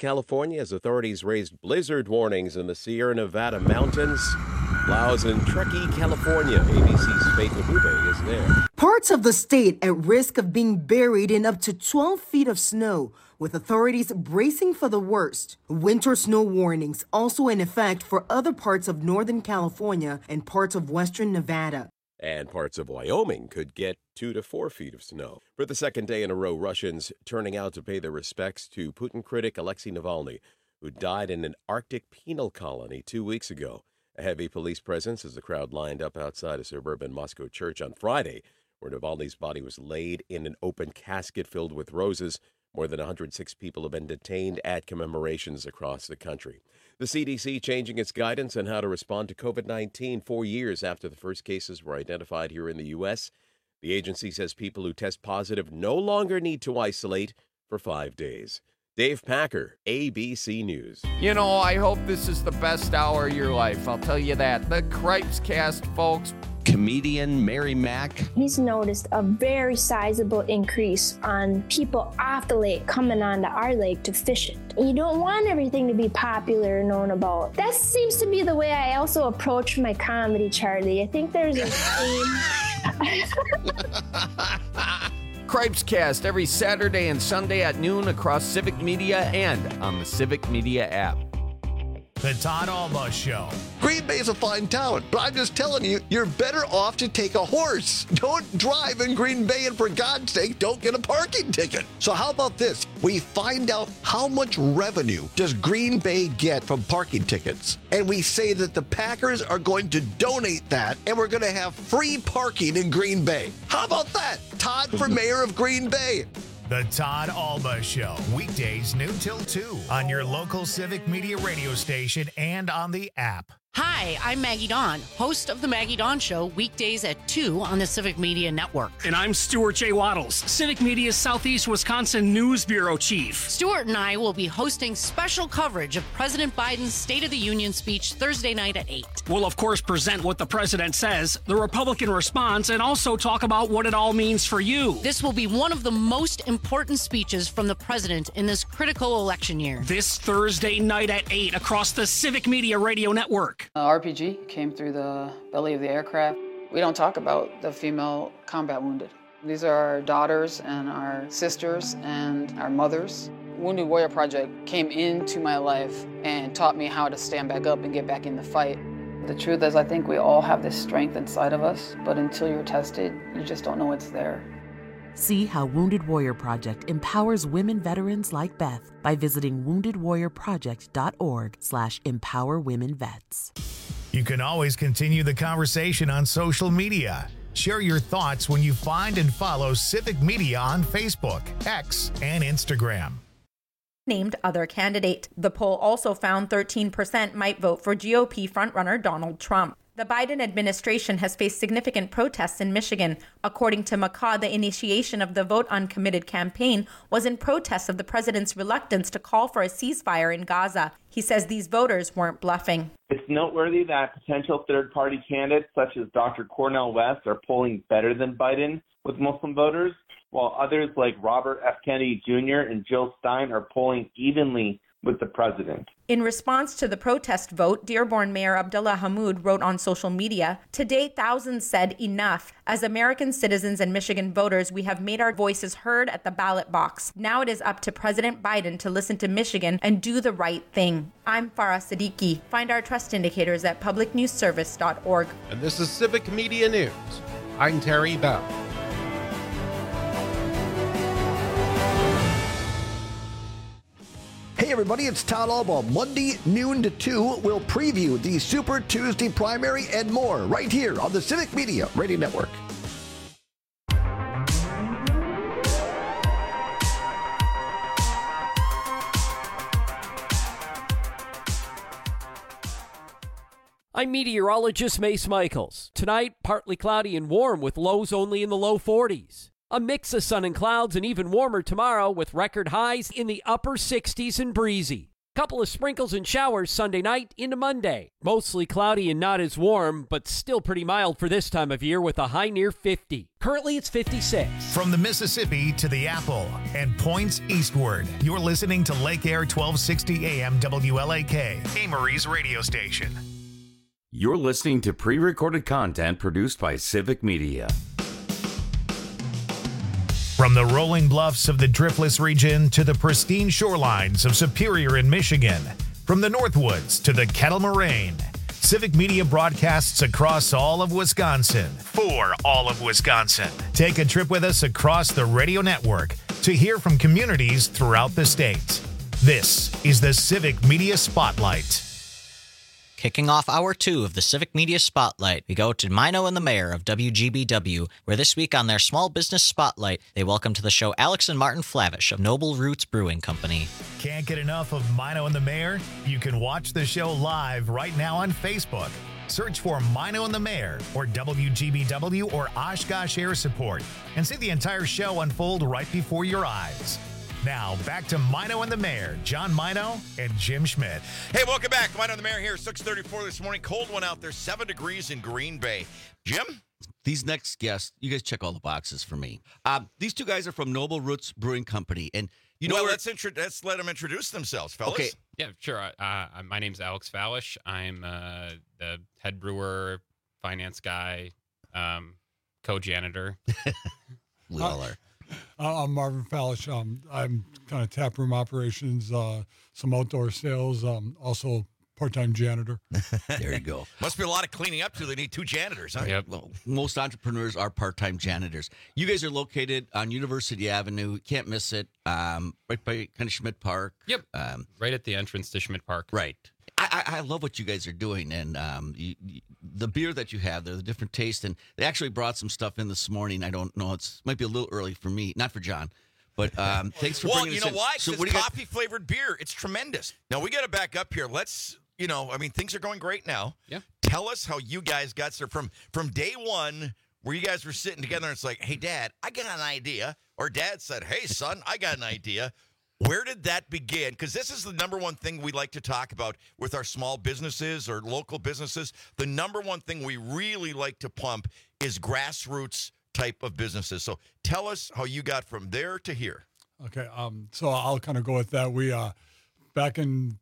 California as authorities raised blizzard warnings in the Sierra Nevada mountains. Laos and Truckee, California. ABC's Faith Abube is there. Parts of the state at risk of being buried in up to 12 feet of snow, with authorities bracing for the worst. Winter snow warnings also in effect for other parts of Northern California and parts of Western Nevada. And parts of Wyoming could get 2 to 4 feet of snow. For the second day in a row, Russians turning out to pay their respects to Putin critic Alexei Navalny, who died in an Arctic penal colony 2 weeks ago. A heavy police presence as the crowd lined up outside a suburban Moscow church on Friday, where Navalny's body was laid in an open casket filled with roses. More than 106 people have been detained at commemorations across the country. The CDC changing its guidance on how to respond to COVID-19 4 years after the first cases were identified here in the U.S. The agency says people who test positive no longer need to isolate for 5 days. Dave Packer, ABC News. You know, I hope this is the best hour of your life. I'll tell you that. The Cripes Cast, folks. Comedian Mary Mack. He's noticed a very sizable increase on people off the lake coming onto our lake to fish it. You don't want everything to be popular and known about. That seems to be the way I also approach my comedy, Charlie. I think there's a theme. Cripes Cast every Saturday and Sunday at noon across Civic Media and on the Civic Media app. The Todd Alba Show. Green Bay is a fine town, but I'm just telling you, you're better off to take a horse. Don't drive in Green Bay, and for God's sake, don't get a parking ticket. So how about this? We find out how much revenue does Green Bay get from parking tickets, and we say that the Packers are going to donate that, and we're going to have free parking in Green Bay. How about that? Todd for mayor of Green Bay. The Todd Alba Show, weekdays noon till 2 on your local Civic Media radio station and on the app. Hi, I'm Maggie Dawn, host of The Maggie Dawn Show, weekdays at 2 on the Civic Media Network. And I'm Stuart J. Waddles, Civic Media's Southeast Wisconsin News Bureau Chief. Stuart and I will be hosting special coverage of President Biden's State of the Union speech Thursday night at 8. We'll, of course, present what the president says, the Republican response, and also talk about what it all means for you. This will be one of the most important speeches from the president in this critical election year. This Thursday night at 8 across the Civic Media Radio Network. RPG came through the belly of the aircraft. We don't talk about the female combat wounded. These are our daughters and our sisters and our mothers. Wounded Warrior Project came into my life and taught me how to stand back up and get back in the fight. The truth is, I think we all have this strength inside of us, but until you're tested, you just don't know it's there. See how Wounded Warrior Project empowers women veterans like Beth by visiting woundedwarriorproject.org/empowerwomenvets. You can always continue the conversation on social media. Share your thoughts when you find and follow Civic Media on Facebook, X, and Instagram. Named other candidate. The poll also found 13% might vote for GOP frontrunner Donald Trump. The Biden administration has faced significant protests in Michigan. According to McCaw, the initiation of the Vote Uncommitted campaign was in protest of the president's reluctance to call for a ceasefire in Gaza. He says these voters weren't bluffing. It's noteworthy that potential third-party candidates such as Dr. Cornel West are polling better than Biden with Muslim voters, while others like Robert F. Kennedy Jr. and Jill Stein are polling evenly with the president. In response to the protest vote, Dearborn Mayor Abdullah Hammoud wrote on social media, "Today, thousands said enough. As American citizens and Michigan voters, we have made our voices heard at the ballot box. Now it is up to President Biden to listen to Michigan and do the right thing." I'm Farah Siddiqui. Find our trust indicators at publicnewsservice.org. And this is Civic Media News. I'm Terry Bell. Hey everybody, it's Todd Alba. Monday, noon to 2, we'll preview the Super Tuesday primary and more right here on the Civic Media Radio Network. I'm meteorologist Mace Michaels. Tonight, partly cloudy and warm with lows only in the low 40s. A mix of sun and clouds and even warmer tomorrow with record highs in the upper 60s and breezy. Couple of sprinkles and showers Sunday night into Monday. Mostly cloudy and not as warm, but still pretty mild for this time of year with a high near 50. Currently it's 56. From the Mississippi to the Apple and points eastward, you're listening to Lake Air 1260 AM WLAK, Amory's radio station. You're listening to pre-recorded content produced by Civic Media. From the rolling bluffs of the Driftless region to the pristine shorelines of Superior in Michigan, from the Northwoods to the Kettle Moraine, Civic Media broadcasts across all of Wisconsin for all of Wisconsin. Take a trip with us across the radio network to hear from communities throughout the state. This is the Civic Media Spotlight. Kicking off Hour 2 of the Civic Media Spotlight, we go to Mino and the Mayor of WGBW, where this week on their Small Business Spotlight, they welcome to the show Alex and Martin Flavish of Noble Roots Brewing Company. Can't get enough of Mino and the Mayor? You can watch the show live right now on Facebook. Search for Mino and the Mayor or WGBW or Oshkosh Air Support and see the entire show unfold right before your eyes. Now, back to Mino and the Mayor, John Mino and Jim Schmidt. Hey, welcome back. Mino and the Mayor here, 6:34 this morning. Cold one out there, 7 degrees in Green Bay. Jim? These next guests, you guys check all the boxes for me. These two guys are from Noble Roots Brewing Company. And you know, let's let them introduce themselves, fellas. Okay. Yeah, sure. My name's Alex Falish. I'm the head brewer, finance guy, co-janitor. We all are. I'm Marvin Falish. I'm kind of taproom operations, some outdoor sales, also part-time janitor. There you go. Must be a lot of cleaning up to. They need 2 janitors, huh? Yep. Well, most entrepreneurs are part-time janitors. You guys are located on University Avenue. Can't miss it. Right by kind of Schmidt Park. Yep. Right at the entrance to Schmidt Park. Right. I love what you guys are doing, and the beer that you have, they're the different taste, and they actually brought some stuff in this morning. I don't know, might be a little early for me, not for John, but thanks for bringing this in. Well, you know why? So it's coffee-flavored beer. It's tremendous. Now, we got to back up here. Let's, things are going great now. Yeah. Tell us how you guys got started from day one where you guys were sitting together and it's like, hey, Dad, I got an idea. Or Dad said, hey, son, I got an idea. Where did that begin? Because this is the number one thing we like to talk about with our small businesses or local businesses. The number one thing we really like to pump is grassroots type of businesses. So tell us how you got from there to here. Okay, so I'll kind of go with that. We back in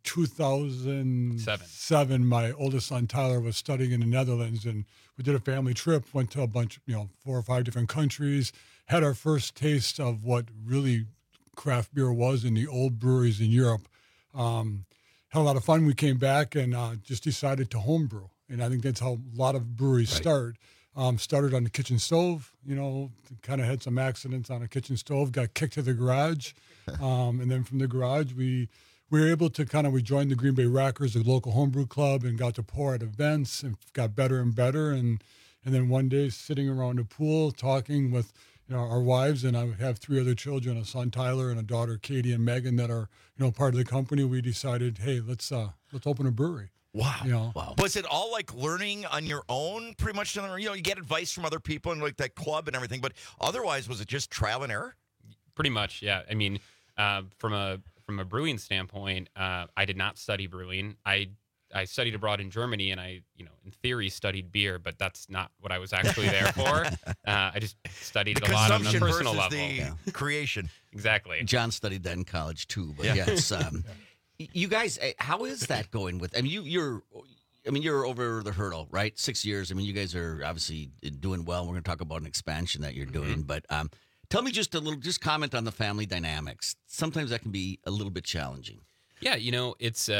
2007, my oldest son Tyler was studying in the Netherlands, and we did a family trip. Went to a bunch, 4 or 5 different countries. Had our first taste of what really craft beer was in the old breweries in Europe. Had a lot of fun. We came back and just decided to homebrew. And I think that's how a lot of breweries start. Started on the kitchen stove, kind of had some accidents on a kitchen stove, got kicked to the garage. And then from the garage, we were able to we joined the Green Bay Rackers, a local homebrew club, and got to pour at events and got better and better. And then one day sitting around a pool talking with our wives, and I have 3 other children, a son Tyler and a daughter Katie and Megan that are part of the company. We decided, hey, let's open a brewery. Wow. Wow. Was it all like learning on your own pretty much? You get advice from other people and like that club and everything, but otherwise was it just trial and error? Pretty much, yeah. I mean, from a brewing standpoint, I did not study brewing. I studied abroad in Germany, and I, in theory, studied beer, but that's not what I was actually there for. I just studied a lot on a personal level. The creation. Exactly. John studied that in college too, but yes. You guys, how is that going with? I mean, you're over the hurdle, right? 6 years. I mean, you guys are obviously doing well. We're going to talk about an expansion that you're doing, but tell me just comment on the family dynamics. Sometimes that can be a little bit challenging. Yeah, it's.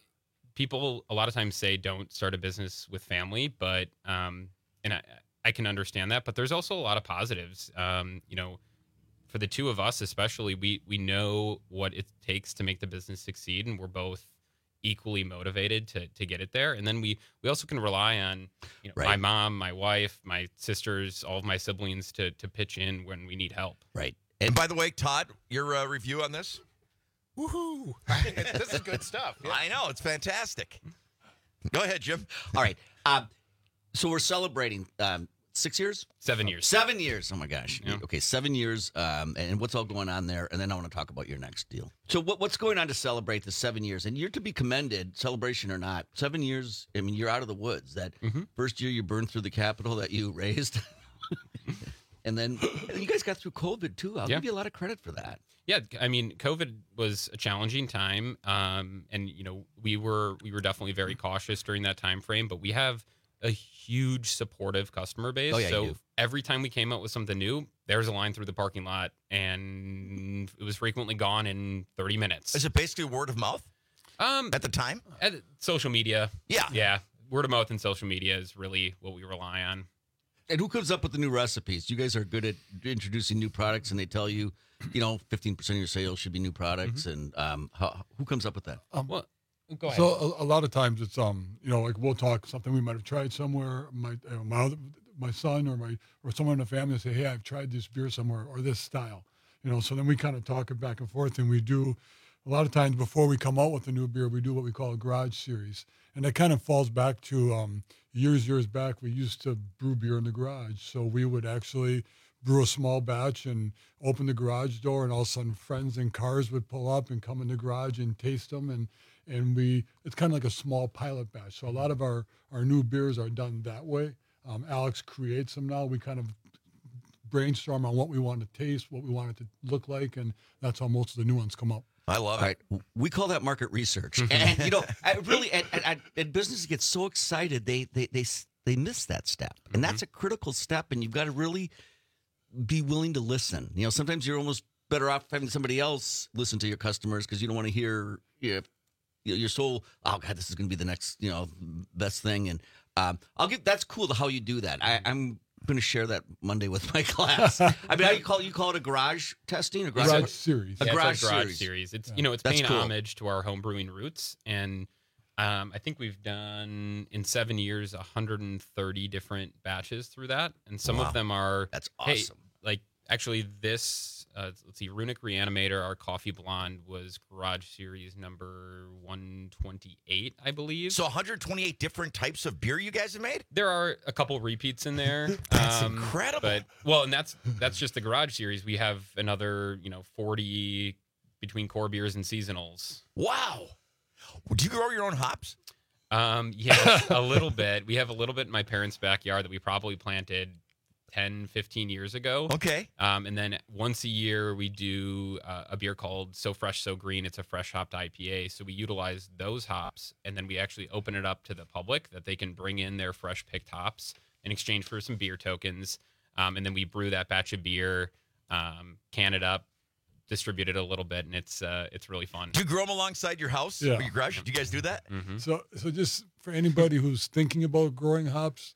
People a lot of times say don't start a business with family, but and I can understand that. But there's also a lot of positives. For the two of us especially, we know what it takes to make the business succeed, and we're both equally motivated to get it there. And then we also can rely on my mom, my wife, my sisters, all of my siblings to pitch in when we need help. Right. And by the way, Todd, your review on this? Woohoo! This is good stuff. Yeah. I know, it's fantastic. Go ahead, Jim. All right. So we're celebrating 6 years? 7 years. 7 years. Oh, my gosh. Yeah. Okay, 7 years. And what's all going on there? And then I want to talk about your next deal. So what's going on to celebrate the 7 years? And you're to be commended, celebration or not. 7 years, I mean, you're out of the woods. That first year you burned through the capital that you raised. And then you guys got through COVID, too. I'll give you a lot of credit for that. Yeah, I mean, COVID was a challenging time, and we were definitely very cautious during that time frame. But we have a huge supportive customer base. Oh, yeah, so every time we came out with something new, there was a line through the parking lot, and it was frequently gone in 30 minutes. Is it basically word of mouth? At the time, social media. Yeah, word of mouth and social media is really what we rely on. And who comes up with the new recipes? You guys are good at introducing new products, and they tell you, 15% of your sales should be new products. And who comes up with that? Well, go ahead. So a lot of times it's like we'll talk something we might have tried somewhere. My son or someone in the family will say, "Hey, I've tried this beer somewhere or this style." So then we kind of talk it back and forth, and we do a lot of times before we come out with a new beer, we do what we call a garage series, and that kind of falls back to years back. We used to brew beer in the garage, so we would actually brew a small batch and open the garage door, and all of a sudden friends and cars would pull up and come in the garage and taste them, and it's kind of like a small pilot batch. So a lot of our new beers are done that way. Alex creates them now. We kind of brainstorm on what we want to taste, what we want it to look like, and that's how most of the new ones come up. I love it. Right. We call that market research. And, really, and businesses get so excited, they miss that step. And that's a critical step, and you've got to really be willing to listen. Sometimes you're almost better off having somebody else listen to your customers because you don't want to hear, you're so, oh, God, this is going to be the next, best thing. And that's cool to how you do that. I'm going to share that Monday with my class. I mean, how you call it a garage testing? A garage series. A garage series. It's, it's paying homage to our home brewing roots. And I think we've done, in 7 years, 130 different batches through that. And some of them are... That's awesome. Actually, this, let's see, Runic Reanimator, our coffee blonde, was garage series number 128, I believe. So 128 different types of beer you guys have made? There are a couple repeats in there. That's incredible. And that's just the garage series. We have another, 40 between core beers and seasonals. Wow. Do you grow your own hops? Yeah, a little bit. We have a little bit in my parents' backyard that we probably planted 10, 15 years ago. Okay. And then once a year, we do a beer called So Fresh, So Green. It's a fresh hopped IPA. So we utilize those hops, and then we actually open it up to the public that they can bring in their fresh picked hops in exchange for some beer tokens. And then we brew that batch of beer, can it up, distribute it a little bit, and it's really fun. Do you grow them alongside your house or your garage? Do you guys do that? Mm-hmm. So just for anybody who's thinking about growing hops,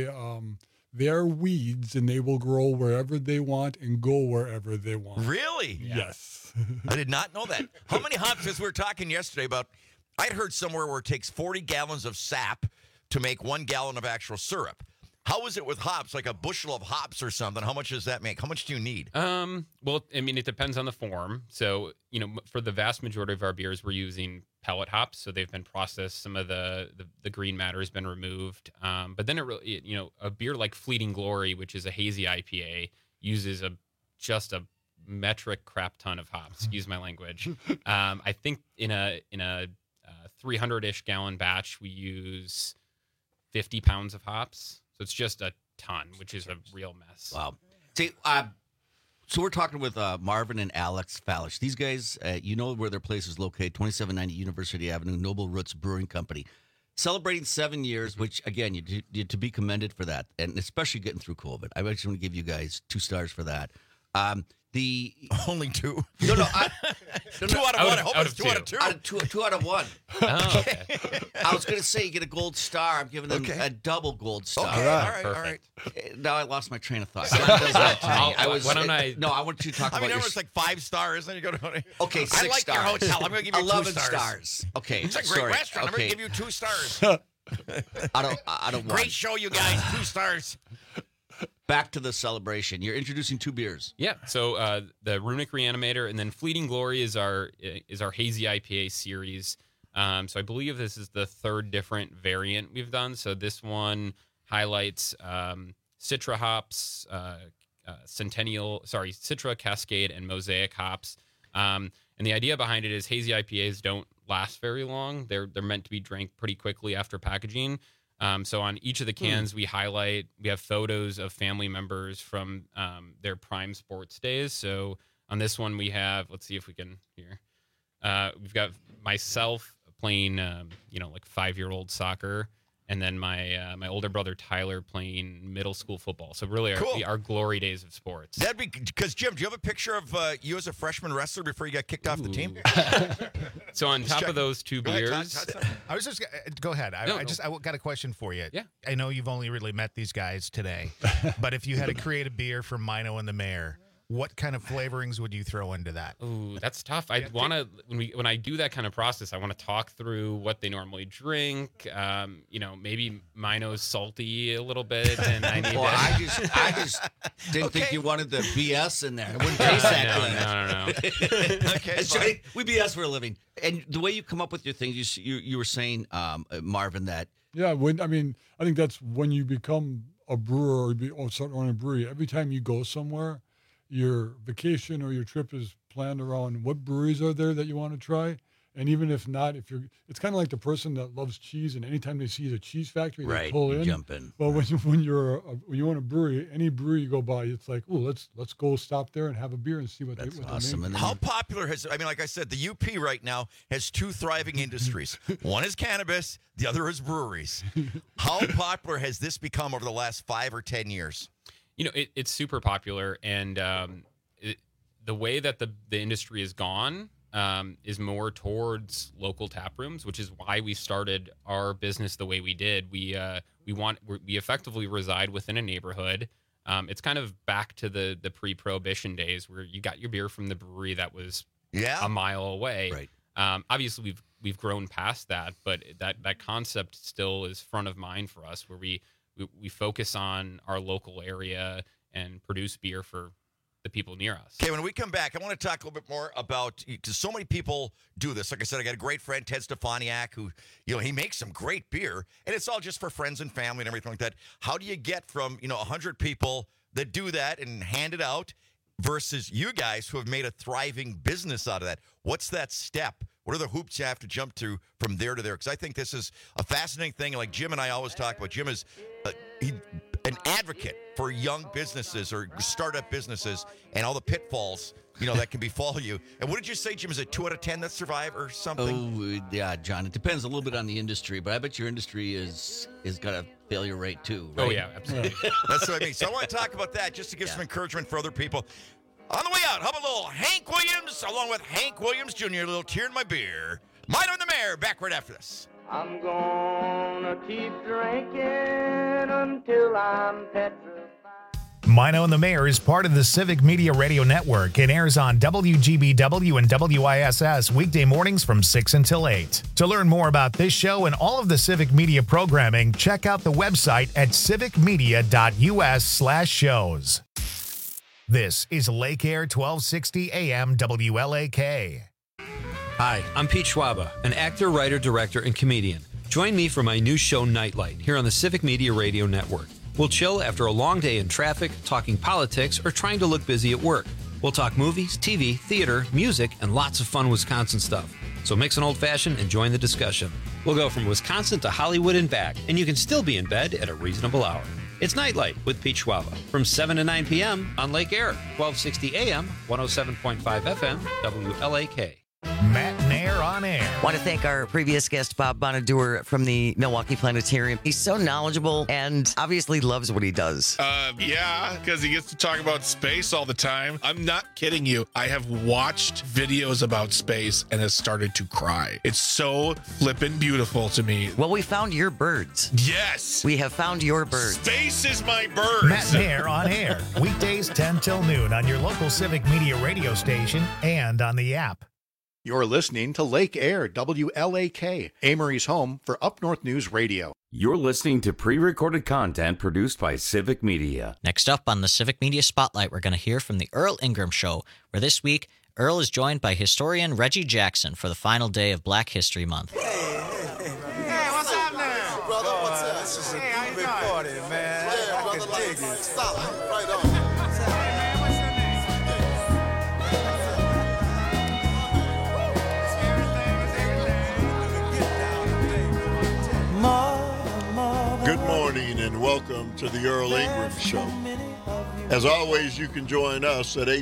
they are weeds, and they will grow wherever they want and go wherever they want. Really? Yes. I did not know that. How many hops, as we were talking yesterday about, I'd heard somewhere where it takes 40 gallons of sap to make 1 gallon of actual syrup. How is it with hops, like a bushel of hops or something? How much does that make? How much do you need? Well, I mean, it depends on the form. So, for the vast majority of our beers, we're using pellet hops. So they've been processed. Some of the green matter has been removed. But then a beer like Fleeting Glory, which is a hazy IPA, uses just a metric crap ton of hops. Excuse my language. I think in a 300-ish gallon batch, we use 50 pounds of hops. So it's just a ton, which is a real mess. Wow. See, so we're talking with Marvin and Alex Fallish. These guys, where their place is located, 2790 University Avenue, Noble Roots Brewing Company. Celebrating 7 years, which, again, you're to be commended for that, and especially getting through COVID. I actually want to give you guys 2 stars for that. Only 2? No. 2 out of 1. I hope it's 2 out of 2. 2 out of 1. Oh, okay. I was going to say you get a gold star. I'm giving them a double gold star. Okay, all right. Now I lost my train of thought. Someone does that to me. I want you to talk about I mean, it's like 5 stars. Then you go to. Okay, 6 I like stars. your hotel. I'm going to give you 11 2 stars. Okay, it's a great restaurant. I'm going to give you 2 stars. I don't. Great show, you guys. 2 stars. Back to the celebration. You're introducing 2 beers. Yeah. So the Runic Reanimator, and then Fleeting Glory is our hazy IPA series. So I believe this is the 3rd different variant we've done. So this one highlights Citra hops, Citra, Cascade, and Mosaic hops. And the idea behind it is hazy IPAs don't last very long. They're meant to be drank pretty quickly after packaging. So on each of the cans, we have photos of family members from their prime sports days. So on this one, we have, let's see if we can here. We've got myself playing, like 5-year-old soccer. And then my older brother Tyler playing middle school football. So really our glory days of sports. That'd be because Jim, do you have a picture of you as a freshman wrestler before you got kicked off the team? So on top of those two beers, I was just go ahead. I got a question for you. Yeah, I know you've only really met these guys today, but if you had to create a beer for Mino and the Mayor, what kind of flavorings would you throw into that? Ooh, that's tough. I want to when I do that kind of process, I want to talk through what they normally drink. Maybe Mino's salty a little bit, and I need. Well, I just didn't think you wanted the BS in there. It wouldn't taste that good. No. Okay, That's right. We BS for a living. And the way you come up with your things, you were saying, Marvin, that. Yeah, I think that's when you become a brewer or start owning a brewery. Every time you go somewhere, your vacation or your trip is planned around what breweries are there that you want to try. And even if not, it's kind of like the person that loves cheese, and anytime they see the cheese factory, they pull in. Jump in. Well, when you own a brewery, any brewery you go by, it's like, oh, let's go stop there and have a beer and see what That's they awesome. name. How popular like I said, the UP right now has 2 thriving industries. One is cannabis, the other is breweries. How popular has this become over the last 5 or 10 years? It's super popular, and the way that the industry has gone is more towards local tap rooms, which is why we started our business the way we did. We effectively reside within a neighborhood. It's kind of back to the pre-prohibition days where you got your beer from the brewery that was a mile away. Right. Obviously, we've grown past that, but that concept still is front of mind for us, where we focus on our local area and produce beer for the people near us. Okay, when we come back, I want to talk a little bit more about, because so many people do this. Like I said, I got a great friend, Ted Stefaniak, who, he makes some great beer, and it's all just for friends and family and everything like that. How do you get from, 100 people that do that and hand it out versus you guys who have made a thriving business out of that? What's that step? What are the hoops you have to jump through from there to there? Because I think this is a fascinating thing. Like Jim and I always talk about, Jim is an advocate for young businesses or startup businesses and all the pitfalls, that can befall you. And what did you say, Jim? Is it 2 out of 10 that survive or something? Oh, yeah, John. It depends a little bit on the industry, but I bet your industry is got a failure rate too, right? Oh, yeah, absolutely. That's what I mean. So I want to talk about that just to give some encouragement for other people. On the way out, how about a little Hank Williams, along with Hank Williams Jr., a little tear in my beer. Mino and the Mayor, back right after this. I'm gonna keep drinking until I'm petrified. Mino and the Mayor is part of the Civic Media Radio Network and airs on WGBW and WISS weekday mornings from 6 until 8. To learn more about this show and all of the Civic Media programming, check out the website at civicmedia.us/shows. This is Lake Air 1260 AM WLAK. Hi, I'm Pete Schwaba, an actor, writer, director, and comedian. Join me for my new show, Nightlight, here on the Civic Media Radio Network. We'll chill after a long day in traffic, talking politics, or trying to look busy at work. We'll talk movies, TV, theater, music, and lots of fun Wisconsin stuff. So mix an old-fashioned and join the discussion. We'll go from Wisconsin to Hollywood and back, and you can still be in bed at a reasonable hour. It's Nightlight with Pete Schwaba from 7 to 9 p.m. on Lake Air, 1260 AM, 107.5 FM, WLAK. Matt Nair on air. Want to thank our previous guest, Bob Bonadur from the Milwaukee Planetarium. He's so knowledgeable and obviously loves what he does. Yeah, because he gets to talk about space all the time. I'm not kidding you. I have watched videos about space and has started to cry. It's so flippin' beautiful to me. Well, we found your birds. Yes. We have found your birds. Space is my birds. Matt Nair on air. Weekdays 10 till noon on your local Civic Media radio station and on the app. You're listening to Lake Air, WLAK, Amory's home for Up North News Radio. You're listening to pre-recorded content produced by Civic Media. Next up on the Civic Media Spotlight, we're going to hear from the Earl Ingram Show, where this week, Earl is joined by historian Reggie Jackson for the final day of Black History Month. Hey, what's up now? Brother, what's up? This is a big party, man. I can dig it. to the Earl Ingram Show. As always, you can join us at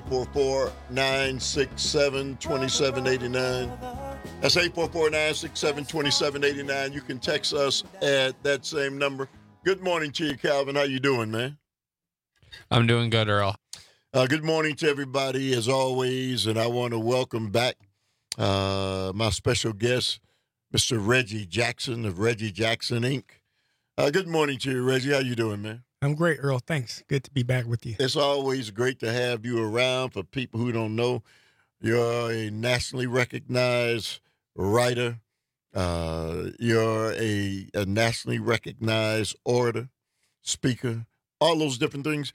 844-967-2789. That's 844-967-2789. You can text us at that same number. Good morning to you, Calvin. How you doing, man? I'm doing good, Earl. Good morning to everybody, as always, and I want to welcome back my special guest, Mr. Reggie Jackson of Reggie Jackson, Inc. Good morning to you, Reggie. How you doing, man? I'm great, Earl. Thanks. Good to be back with you. It's always great to have you around. For people who don't know, you're a nationally recognized writer. You're a nationally recognized orator, speaker, all those different things.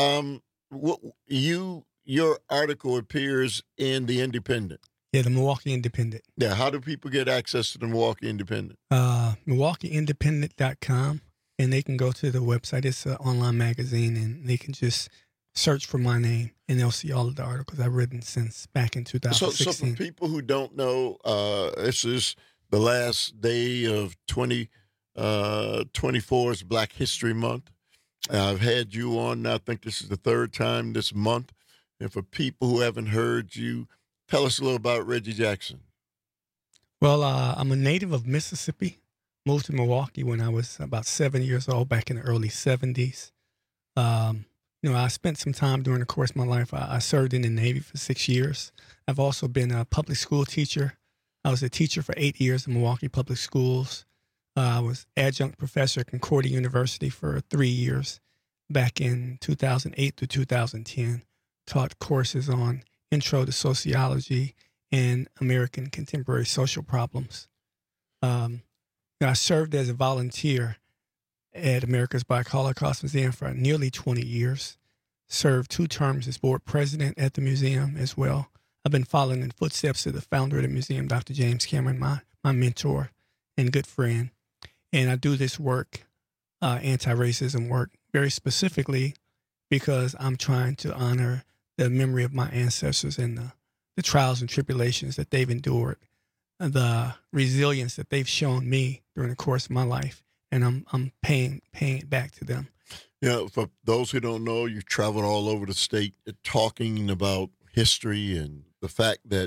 Your article appears in the Independent. Yeah, the Milwaukee Independent. Yeah, how do people get access to the Milwaukee Independent? MilwaukeeIndependent.com, and they can go to the website. It's an online magazine, and they can just search for my name, and they'll see all of the articles I've written since back in 2016. So for people who don't know, this is the last day of 2024's Black History Month. I've had you on now. I think this is the third time this month. And for people who haven't heard you, tell us a little about Reggie Jackson. Well, I'm a native of Mississippi. Moved to Milwaukee when I was about 7 years old, back in the early 70s. I spent some time during the course of my life. I served in the Navy for 6 years. I've also been a public school teacher. I was a teacher for 8 years in Milwaukee Public Schools. I was adjunct professor at Concordia University for 3 years back in 2008 to 2010. Taught courses on Intro to Sociology and American Contemporary Social Problems. I served as a volunteer at America's Black Holocaust Museum for nearly 20 years. Served 2 terms as board president at the museum as well. I've been following in the footsteps of the founder of the museum, Dr. James Cameron, my mentor and good friend. And I do this work, anti-racism work, very specifically because I'm trying to honor the memory of my ancestors and the trials and tribulations that they've endured, the resilience that they've shown me during the course of my life, and I'm paying it back to them. Yeah, for those who don't know, you've traveled all over the state talking about history and the fact that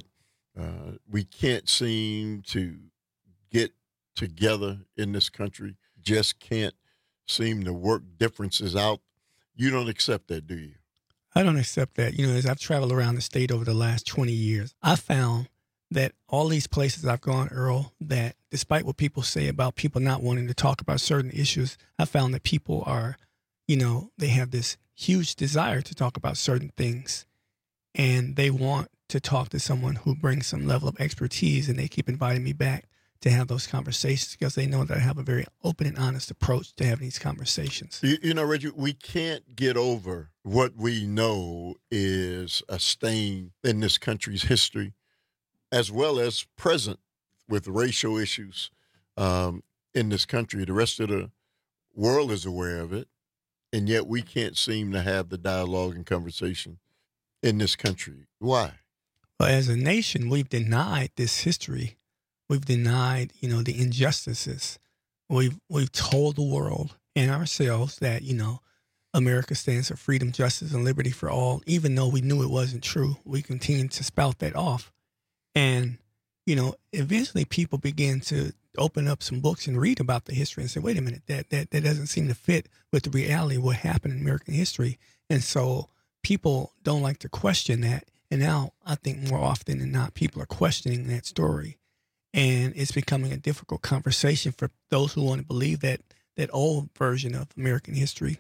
we can't seem to get together in this country, just can't seem to work differences out. You don't accept that, do you? I don't accept that. As I've traveled around the state over the last 20 years, I found that all these places I've gone, Earl, that despite what people say about people not wanting to talk about certain issues, I found that people are, they have this huge desire to talk about certain things, and they want to talk to someone who brings some level of expertise, and they keep inviting me back to have those conversations because they know that I have a very open and honest approach to having these conversations. Reggie, we can't get over what we know is a stain in this country's history, as well as present with racial issues in this country. The rest of the world is aware of it, and yet we can't seem to have the dialogue and conversation in this country. Why? Well, as a nation, we've denied this history. We've denied, the injustices. We've told the world and ourselves that, America stands for freedom, justice, and liberty for all. Even though we knew it wasn't true, we continued to spout that off. And, eventually people begin to open up some books and read about the history and say, wait a minute, that doesn't seem to fit with the reality of what happened in American history. And so people don't like to question that. And now I think more often than not, people are questioning that story. And it's becoming a difficult conversation for those who want to believe that old version of American history.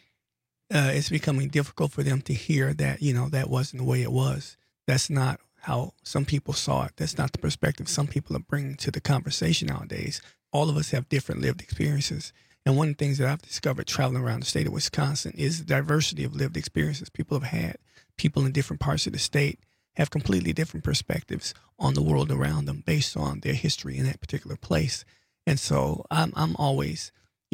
It's becoming difficult for them to hear that, that wasn't the way it was. That's not how some people saw it. That's not the perspective some people are bringing to the conversation nowadays. All of us have different lived experiences. And one of the things that I've discovered traveling around the state of Wisconsin is the diversity of lived experiences people have had. People in different parts of the state have completely different perspectives on the world around them based on their history in that particular place. And so I'm always,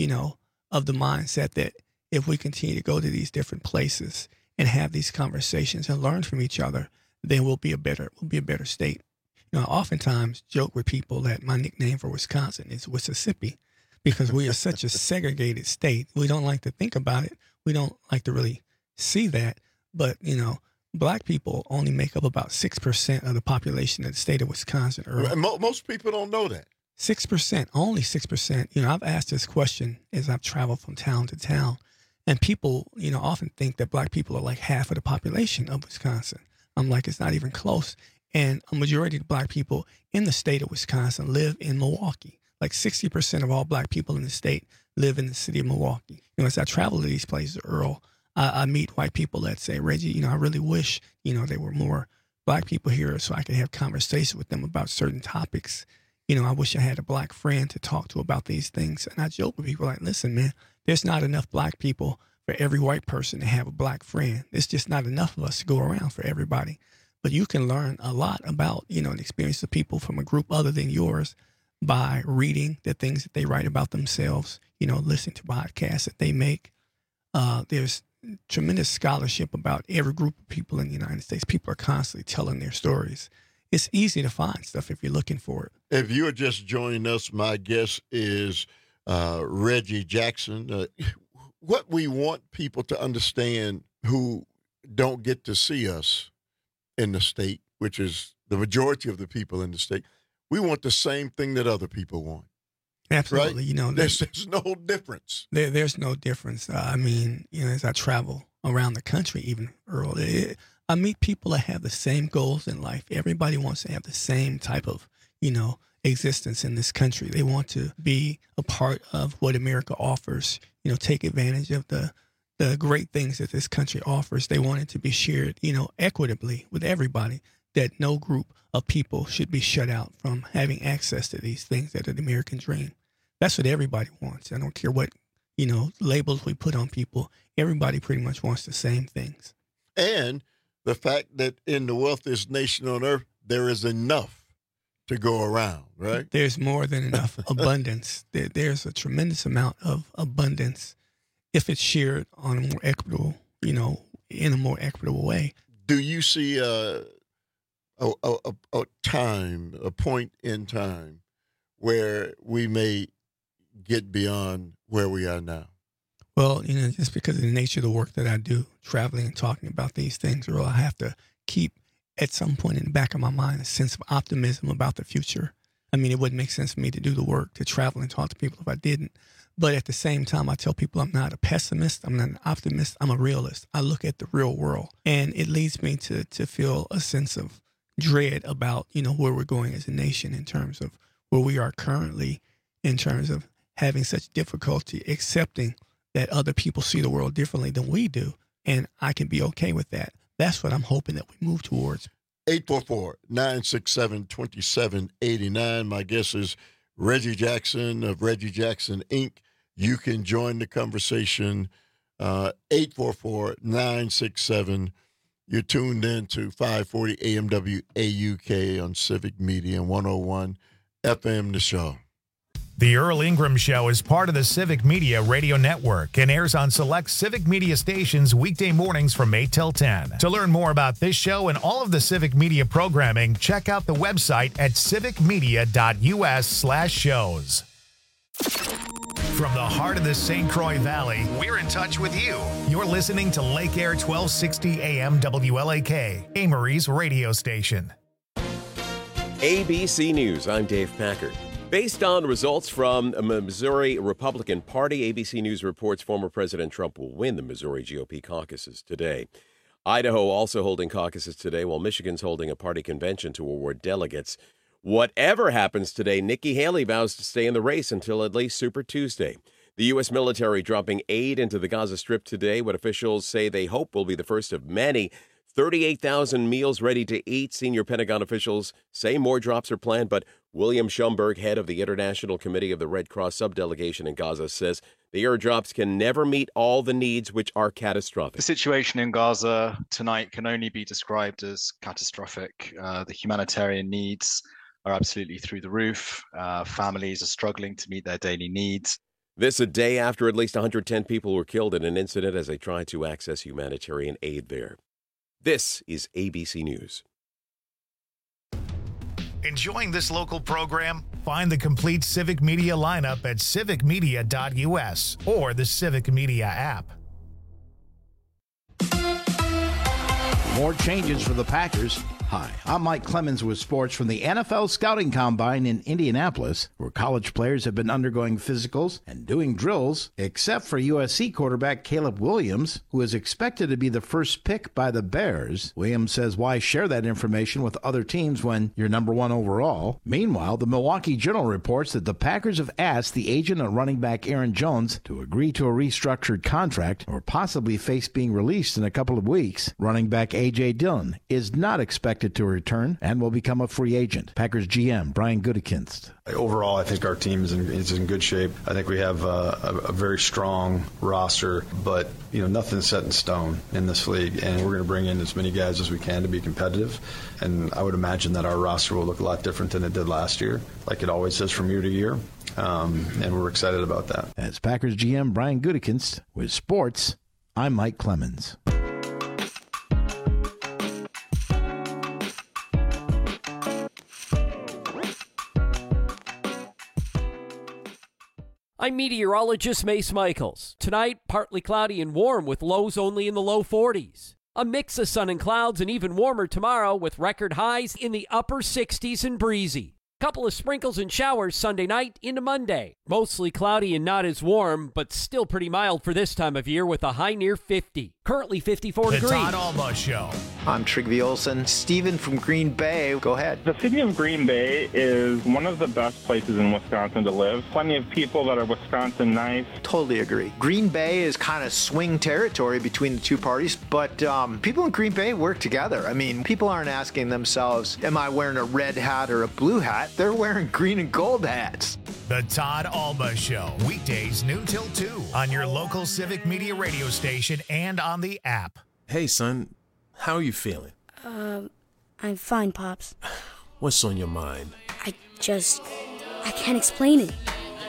of the mindset that if we continue to go to these different places and have these conversations and learn from each other, then we'll be a better state. I oftentimes joke with people that my nickname for Wisconsin is Mississippi because we are such a segregated state. We don't like to think about it. We don't like to really see that. But, black people only make up about 6% of the population of the state of Wisconsin. Most people don't know that. 6%, only 6%. I've asked this question as I've traveled from town to town, and people, often think that black people are like half of the population of Wisconsin. I'm like, it's not even close. And a majority of the black people in the state of Wisconsin live in Milwaukee. Like 60% of all black people in the state live in the city of Milwaukee. As I travel to these places, Earl, I meet white people that say, Reggie, I really wish, there were more black people here so I could have conversation with them about certain topics. I wish I had a black friend to talk to about these things. And I joke with people like, listen, man, there's not enough black people for every white person to have a black friend. There's just not enough of us to go around for everybody. But you can learn a lot about, the experience of people from a group other than yours by reading the things that they write about themselves, listening to podcasts that they make. There's tremendous scholarship about every group of people in the United States. People are constantly telling their stories. It's easy to find stuff if you're looking for it. If you are just joining us, my guest is Reggie Jackson. What we want people to understand who don't get to see us in the state, which is the majority of the people in the state, we want the same thing that other people want. Absolutely. Right? There's no difference. There's no difference. As I travel around the country, even, Earl, I meet people that have the same goals in life. Everybody wants to have the same type of, existence in this country. They want to be a part of what America offers, take advantage of the great things that this country offers. They want it to be shared, equitably with everybody, that no group of people should be shut out from having access to these things that are the American dream. That's what everybody wants. I don't care what, labels we put on people. Everybody pretty much wants the same things. And the fact that in the wealthiest nation on earth, there is enough to go around, right? There's more than enough abundance. There's a tremendous amount of abundance if it's shared on a more equitable, in a more equitable way. Do you see a point in time where we may get beyond where we are now? Well, just because of the nature of the work that I do, traveling and talking about these things, Earl, I have to keep at some point in the back of my mind a sense of optimism about the future. It wouldn't make sense for me to do the work, to travel and talk to people if I didn't. But at the same time, I tell people I'm not a pessimist. I'm not an optimist. I'm a realist. I look at the real world, and it leads me to feel a sense of dread about, where we're going as a nation in terms of where we are currently, in terms of having such difficulty accepting that other people see the world differently than we do. And I can be okay with that. That's what I'm hoping that we move towards. 844-967-2789. My guest is Reggie Jackson of Reggie Jackson, Inc. You can join the conversation, 844-967. You're tuned in to 540 AMWAUK on Civic Media and 101 FM The Show. The Earl Ingram Show is part of the Civic Media Radio Network and airs on select Civic Media stations weekday mornings from 8 till 10. To learn more about this show and all of the Civic Media programming, check out the website at civicmedia.us/shows. From the heart of the St. Croix Valley, we're in touch with you. You're listening to Lake Air 1260 AM WLAK, Amory's radio station. ABC News, I'm Dave Packard. Based on results from the Missouri Republican Party, ABC News reports former President Trump will win the Missouri GOP caucuses today. Idaho also holding caucuses today, while Michigan's holding a party convention to award delegates. Whatever happens today, Nikki Haley vows to stay in the race until at least Super Tuesday. The U.S. military dropping aid into the Gaza Strip today, what officials say they hope will be the first of many. 38,000 meals ready to eat. Senior Pentagon officials say more drops are planned, but William Schomburg, head of the International Committee of the Red Cross subdelegation in Gaza, says the airdrops can never meet all the needs, which are catastrophic. The situation in Gaza tonight can only be described as catastrophic. The humanitarian needs are absolutely through the roof. Families are struggling to meet their daily needs. This a day after at least 110 people were killed in an incident as they tried to access humanitarian aid there. This is ABC News. Enjoying this local program? Find the complete Civic Media lineup at civicmedia.us or the Civic Media app. More changes for the Packers. Hi, I'm Mike Clemens with sports from the NFL Scouting Combine in Indianapolis, where college players have been undergoing physicals and doing drills, except for USC quarterback Caleb Williams, who is expected to be the first pick by the Bears. Williams says, why share that information with other teams when you're number one overall? Meanwhile, the Milwaukee Journal reports that the Packers have asked the agent of running back Aaron Jones to agree to a restructured contract or possibly face being released in a couple of weeks. Running back A.J. Dillon is not expected to return and will become a free agent. Packers GM Brian Gutekunst. Overall, I think our team is in good shape. I think we have a very strong roster, but nothing's set in stone in this league, and we're going to bring in as many guys as we can to be competitive. And I would imagine that our roster will look a lot different than it did last year, like it always does from year to year. And we're excited about that. As Packers GM Brian Gutekunst with sports, I'm Mike Clemens. I'm meteorologist Mace Michaels. Tonight, partly cloudy and warm with lows only in the low 40s. A mix of sun and clouds and even warmer tomorrow with record highs in the upper 60s and breezy. Couple of sprinkles and showers Sunday night into Monday. Mostly cloudy and not as warm, but still pretty mild for this time of year with a high near 50. Currently 54 degrees. The Todd Alba Show. I'm Trygve Olsen. Steven from Green Bay. Go ahead. The city of Green Bay is one of the best places in Wisconsin to live. Plenty of people that are Wisconsin nice. Totally agree. Green Bay is kind of swing territory between the two parties, but people in Green Bay work together. I mean, people aren't asking themselves, am I wearing a red hat or a blue hat? They're wearing green and gold hats. The Todd Alba Show. Weekdays noon till 2 on your local Civic Media radio station and on the app. Hey, son. How are you feeling? I'm fine, Pops. What's on your mind? I can't explain it.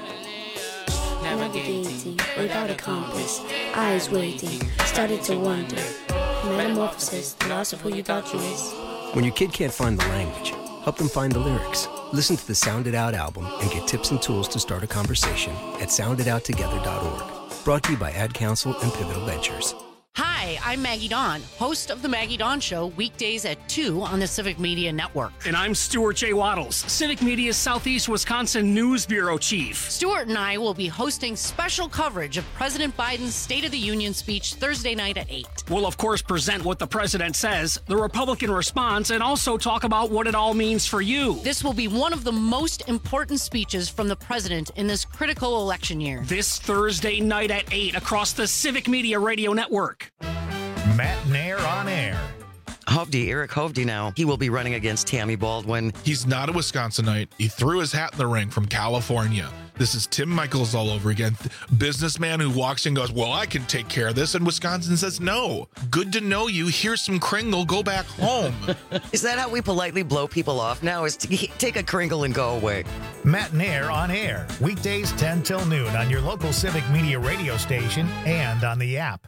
Navigating without a compass, eyes waiting, started to wonder. Metamorphosis, the loss of who you thought you was. When your kid can't find the language, help them find the lyrics. Listen to the Sound It Out album and get tips and tools to start a conversation at sounditouttogether.org. Brought to you by Ad Council and Pivotal Ventures. Hi, I'm Maggie Dawn, host of The Maggie Dawn Show, weekdays at 2 on the Civic Media Network. And I'm Stuart J. Waddles, Civic Media's Southeast Wisconsin News Bureau Chief. Stuart and I will be hosting special coverage of President Biden's State of the Union speech Thursday night at 8. We'll, of course, present what the president says, the Republican response, and also talk about what it all means for you. This will be one of the most important speeches from the president in this critical election year. This Thursday night at 8 across the Civic Media Radio Network. Matt Nair on air. Eric Hovde now. He will be running against Tammy Baldwin. He's not a Wisconsinite. He threw his hat in the ring from California. This is Tim Michaels all over again. Businessman who walks in and goes, well, I can take care of this. And Wisconsin says, no. Good to know you. Here's some Kringle. Go back home. Is that how we politely blow people off now? Is to take a Kringle and go away? Matt Nair on air. Weekdays 10 till noon on your local Civic Media radio station and on the app.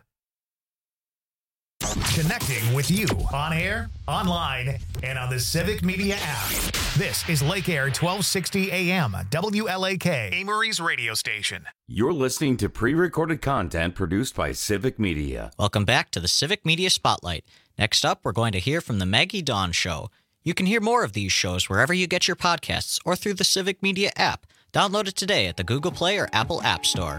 Connecting with you on air, online, and on the Civic Media app. This is Lake Air 1260 AM, WLAK, Amory's radio station. You're listening to pre-recorded content produced by Civic Media. Welcome back to the Civic Media Spotlight. Next up, we're going to hear from the Maggie Dawn Show. You can hear more of these shows wherever you get your podcasts or through the Civic Media app. Download it today at the Google Play or Apple App Store.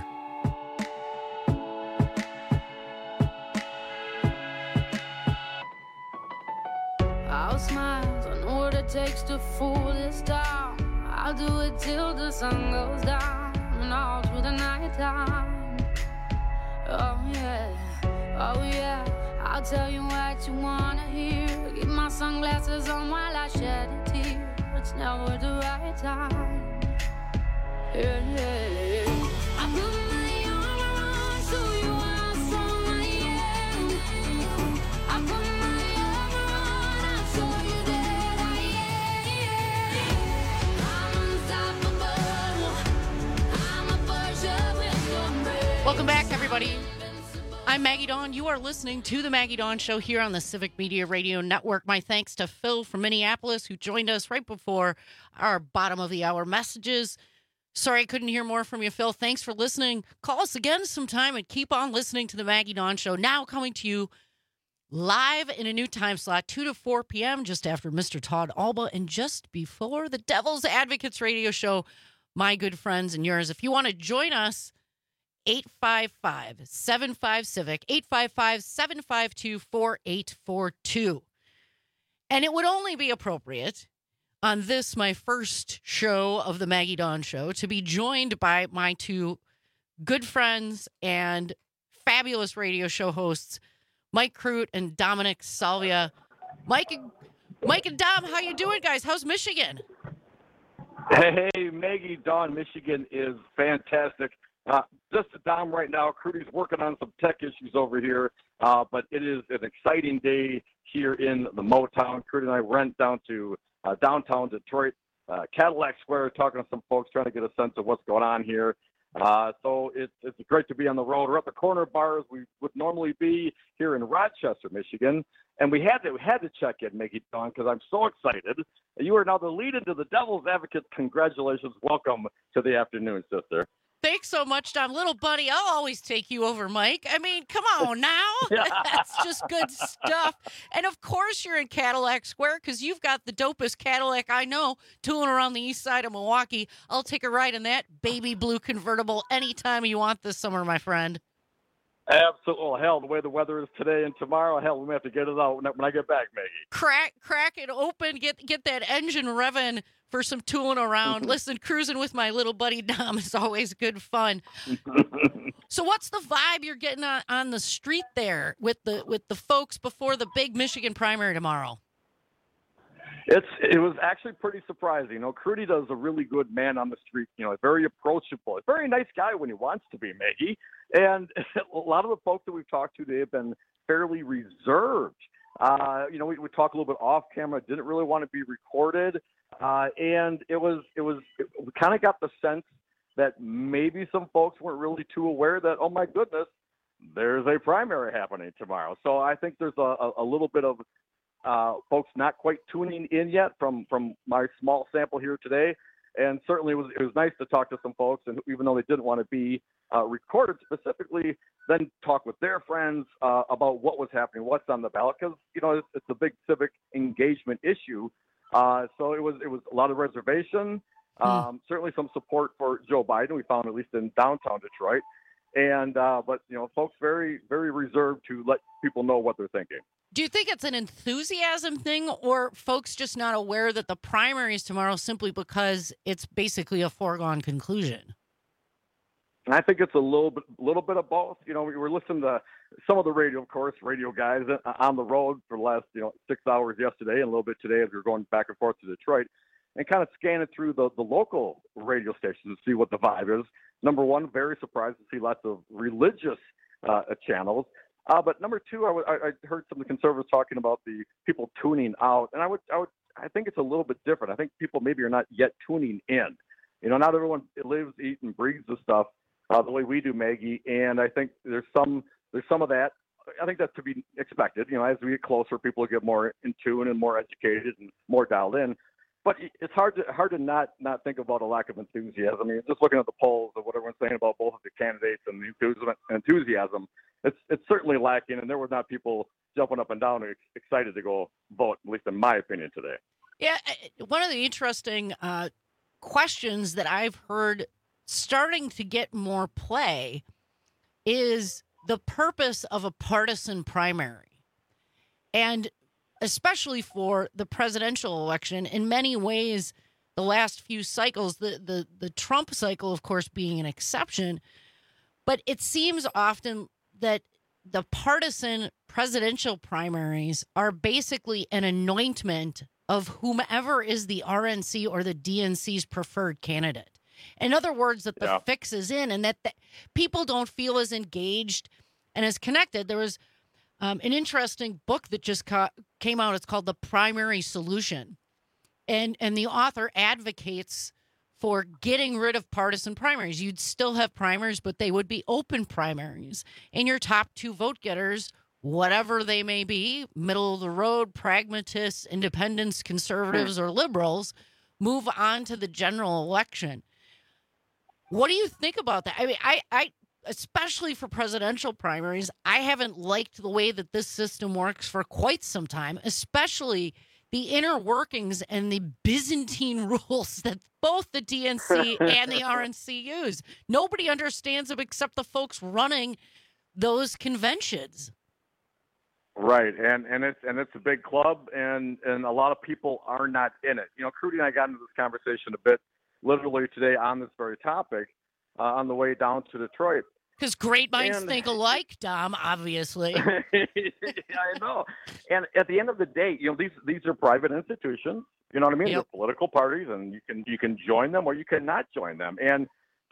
I'll smile, I know what it takes to fool this town. I'll do it till the sun goes down and all through the night time. Oh yeah, I'll tell you what you wanna hear. Keep my sunglasses on while I shed a tear. It's never the right time. Yeah. I put my arm around so you are strong I am. I put Welcome back, everybody. I'm Maggie Dawn. You are listening to The Maggie Dawn Show here on the Civic Media Radio Network. My thanks to Phil from Minneapolis, who joined us right before our bottom of the hour messages. Sorry I couldn't hear more from you, Phil. Thanks for listening. Call us again sometime and keep on listening to The Maggie Dawn Show. Now coming to you live in a new time slot, 2 to 4 p.m., just after Mr. Todd Alba and just before the Devil's Advocates Radio Show. My good friends and yours. If you want to join us, 855-75-CIVIC, 855-752-4842. And it would only be appropriate on this, my first show of the Maggie Dawn Show, to be joined by my two good friends and fabulous radio show hosts, Mike Crute and Dominic Salvia. Mike and Dom, how you doing, guys? How's Michigan? Hey, Maggie Dawn, Michigan is fantastic. Just to Dom right now, Crudy's working on some tech issues over here, but it is an exciting day here in the Motown. Crudy and I went down to downtown Detroit, Cadillac Square, talking to some folks, trying to get a sense of what's going on here. So it's great to be on the road. We're at the corner bars we would normally be here in Rochester, Michigan, and we had to check in, Maggie Dawn, because I'm so excited. You are now the lead into the Devil's Advocates. Congratulations. Welcome to the afternoon, sister. Thanks so much, Dom. Little buddy, I'll always take you over, Mike. I mean, come on now. That's just good stuff. And, of course, you're in Cadillac Square because you've got the dopest Cadillac I know tooling around the east side of Milwaukee. I'll take a ride in that baby blue convertible anytime you want this summer, my friend. Absolutely. Hell, the way the weather is today and tomorrow, hell, we may have to get it out when I get back, Maggie. Crack it open, get that engine revving for some tooling around. Listen, cruising with my little buddy Dom is always good fun. So what's the vibe you're getting on the street there with the folks before the big Michigan primary tomorrow? It was actually pretty surprising. You know, Crudy does a really good man on the street. You know, very approachable. A very nice guy when he wants to be, Maggie. And a lot of the folks that we've talked to, they have been fairly reserved. You know, we talk a little bit off camera. Didn't really want to be recorded, and we kind of got the sense that maybe some folks weren't really too aware that, oh my goodness, there's a primary happening tomorrow. So I think there's a little bit of folks not quite tuning in yet from my small sample here today. And certainly it was nice to talk to some folks, and even though they didn't want to be recorded specifically, then talk with their friends about what was happening, what's on the ballot, because you know it's a big civic engagement issue. So it was a lot of reservation, certainly some support for Joe Biden. We found, at least in downtown Detroit, and but you know, folks very, very reserved to let people know what they're thinking. Do you think it's an enthusiasm thing, or folks just not aware that the primary is tomorrow simply because it's basically a foregone conclusion? And I think it's a little bit of both. You know, we were listening to some of the radio, of course, radio guys on the road for the last 6 hours yesterday and a little bit today as we were going back and forth to Detroit, and kind of scanning through the local radio stations to see what the vibe is. Number one, very surprised to see lots of religious channels. But number two, I heard some of the conservatives talking about the people tuning out, and I think it's a little bit different. I think people maybe are not yet tuning in. You know, not everyone lives, eats, and breathes the stuff the way we do, Maggie. And I think there's some of that. I think that's to be expected. You know, as we get closer, people get more in tune and more educated and more dialed in. But it's hard to not think about a lack of enthusiasm. I mean, just looking at the polls of what everyone's saying about both of the candidates and the enthusiasm, it's certainly lacking. And there were not people jumping up and down and excited to go vote, at least in my opinion today. Yeah, one of the interesting questions that I've heard starting to get more play is the purpose of a partisan primary. And especially for the presidential election, in many ways, the last few cycles, the Trump cycle, of course, being an exception, but it seems often that the partisan presidential primaries are basically an anointment of whomever is the RNC or the DNC's preferred candidate. In other words, that the fix is in and that people don't feel as engaged and as connected. There was an interesting book that just came out. It's called The Primary Solution. And the author advocates for getting rid of partisan primaries. You'd still have primaries, but they would be open primaries. And your top 2 vote getters, whatever they may be, middle of the road, pragmatists, independents, conservatives, or liberals, move on to the general election. What do you think about that? I mean, I especially for presidential primaries, I haven't liked the way that this system works for quite some time, especially the inner workings and the Byzantine rules that both the DNC and the RNC use. Nobody understands them except the folks running those conventions. Right, and it's a big club, and a lot of people are not in it. You know, Crudy and I got into this conversation a bit, literally today on this very topic, on the way down to Detroit. Because great minds think alike, Dom, obviously. I know. And at the end of the day, you know, these are private institutions. You know what I mean? Yep. They're political parties, and you can join them or you cannot join them. And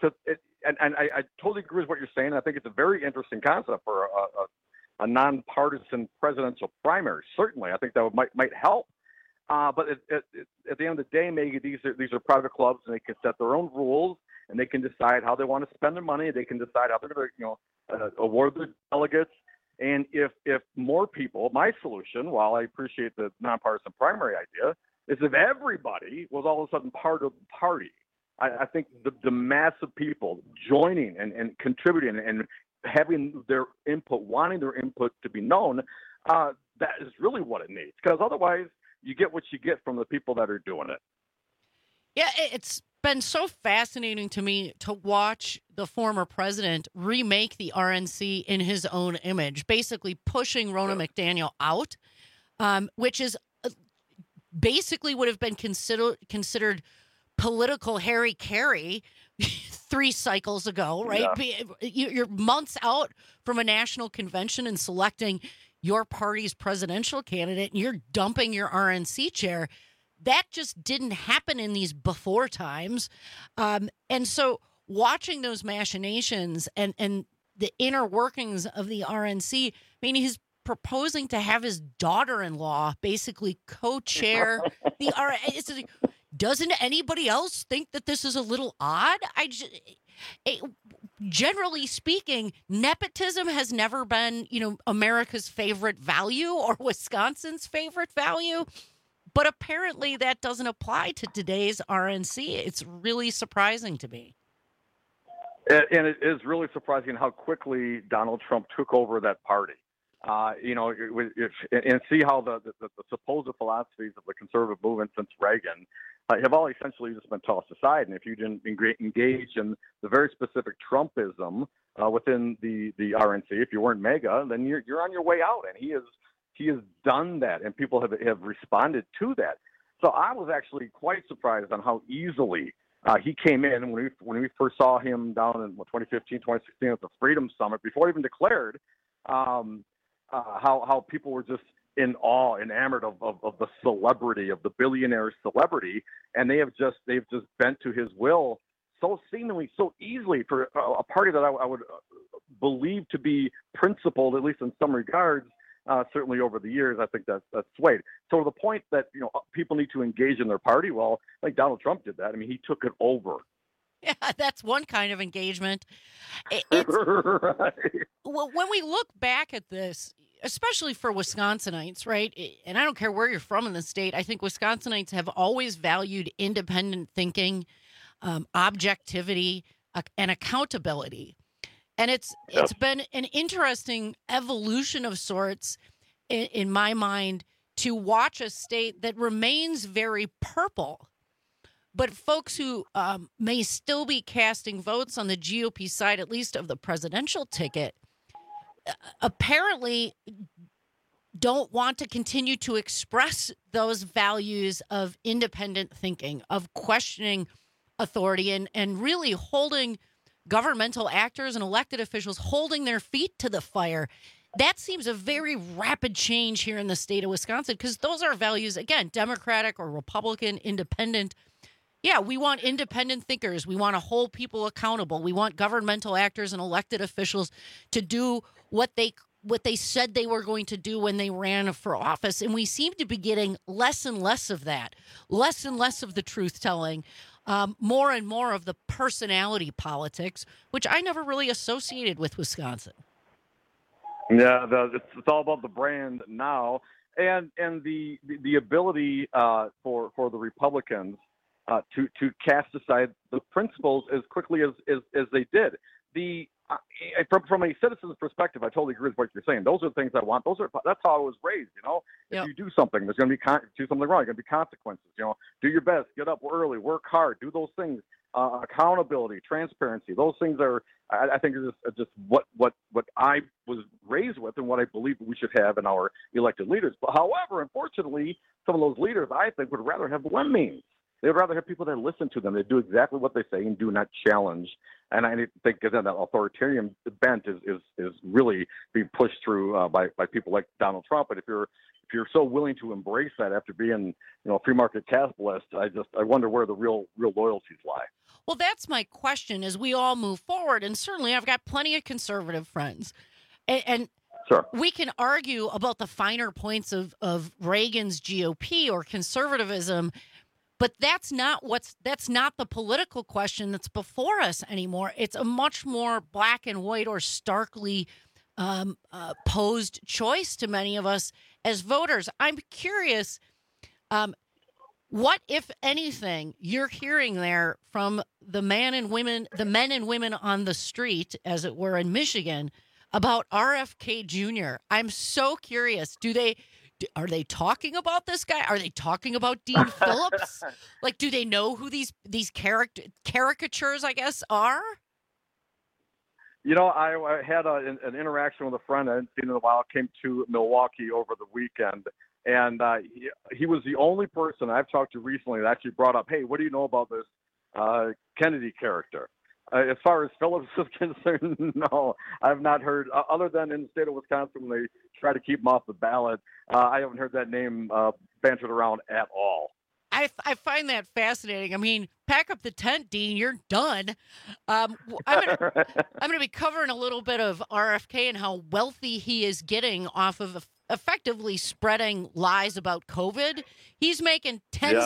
I totally agree with what you're saying. I think it's a very interesting concept for a nonpartisan presidential primary. Certainly, I think that might help. But at the end of the day, maybe these are private clubs, and they can set their own rules. And they can decide how they want to spend their money. They can decide how they're going to, award the delegates. And if more people, my solution, while I appreciate the nonpartisan primary idea, is if everybody was all of a sudden part of the party. I think the mass of people joining and contributing and having their input, wanting their input to be known, that is really what it needs. Because otherwise, you get what you get from the people that are doing it. Yeah, it's been so fascinating to me to watch the former president remake the RNC in his own image, basically pushing Ronna McDaniel out, which is basically would have been considered political Harry Carey 3 cycles ago, right? Yeah. You're months out from a national convention and selecting your party's presidential candidate, and you're dumping your RNC chair. That just didn't happen in these before times. And so watching those machinations and the inner workings of the RNC, I mean, he's proposing to have his daughter-in-law basically co-chair the RNC. Doesn't anybody else think that this is a little odd? Generally speaking, nepotism has never been, America's favorite value or Wisconsin's favorite value. But apparently that doesn't apply to today's RNC. It's really surprising to me. And it is really surprising how quickly Donald Trump took over that party. And see how the supposed philosophies of the conservative movement since Reagan have all essentially just been tossed aside. And if you didn't engage in the very specific Trumpism within the RNC, if you weren't MAGA, then you're on your way out. And he has done that, and people have responded to that. So I was actually quite surprised on how easily he came in when we first saw him down in 2015, 2016 at the Freedom Summit, before he even declared, how people were just in awe, enamored of the celebrity, of the billionaire celebrity, and they've just bent to his will so seemingly, so easily for a party that I would believe to be principled, at least in some regards. Certainly over the years, I think that's swayed. So to the point that, people need to engage in their party, well, like Donald Trump did that. I mean, he took it over. Yeah, that's one kind of engagement. Right. Well, when we look back at this, especially for Wisconsinites, right, and I don't care where you're from in the state, I think Wisconsinites have always valued independent thinking, objectivity, and accountability. And it's been an interesting evolution of sorts, in my mind, to watch a state that remains very purple. But folks who may still be casting votes on the GOP side, at least of the presidential ticket, apparently don't want to continue to express those values of independent thinking, of questioning authority, and really holding governmental actors and elected officials holding their feet to the fire. That seems a very rapid change here in the state of Wisconsin, because those are values, again, Democratic or Republican, independent. Yeah, we want independent thinkers. We want to hold people accountable. We want governmental actors and elected officials to do what they said they were going to do when they ran for office. And we seem to be getting less and less of that, less and less of the truth-telling, more and more of the personality politics, which I never really associated with Wisconsin. Yeah, it's all about the brand now, and the ability for the Republicans to cast aside the principles as quickly as they did. From a citizen's perspective, I totally agree with what you're saying. Those are the things I want. That's how I was raised. If you do something, there's going to be do something wrong. There's going to be consequences. Do your best, get up early, work hard, do those things. Accountability, transparency. Those things are, I think, are just what I was raised with and what I believe we should have in our elected leaders. But however, unfortunately, some of those leaders, I think, would rather have lemmings. They'd rather have people that listen to them. They do exactly what they say and do not challenge. And I think that authoritarian bent is really being pushed through by people like Donald Trump. But if you're so willing to embrace that after being a free market capitalist, I wonder where the real loyalties lie. Well, that's my question as we all move forward. And certainly I've got plenty of conservative friends. And sure, we can argue about the finer points of Reagan's GOP or conservatism. But that's not the political question that's before us anymore. It's a much more black and white or starkly posed choice to many of us as voters. I'm curious, what, if anything, you're hearing there from the men and women on the street, as it were, in Michigan, about RFK Jr. I'm so curious. Are they talking about this guy? Are they talking about Dean Phillips? Like, do they know who these caricatures, I guess, are? I had an interaction with a friend I hadn't seen in a while. Came to Milwaukee over the weekend, and he was the only person I've talked to recently that actually brought up, hey, what do you know about this Kennedy character? As far as Phillips is concerned, no, I've not heard, other than in the state of Wisconsin when they try to keep him off the ballot. I haven't heard that name bantered around at all. I find that fascinating. I mean, pack up the tent, Dean. You're done. I'm gonna be covering a little bit of RFK and how wealthy he is getting off of effectively spreading lies about COVID. He's making tens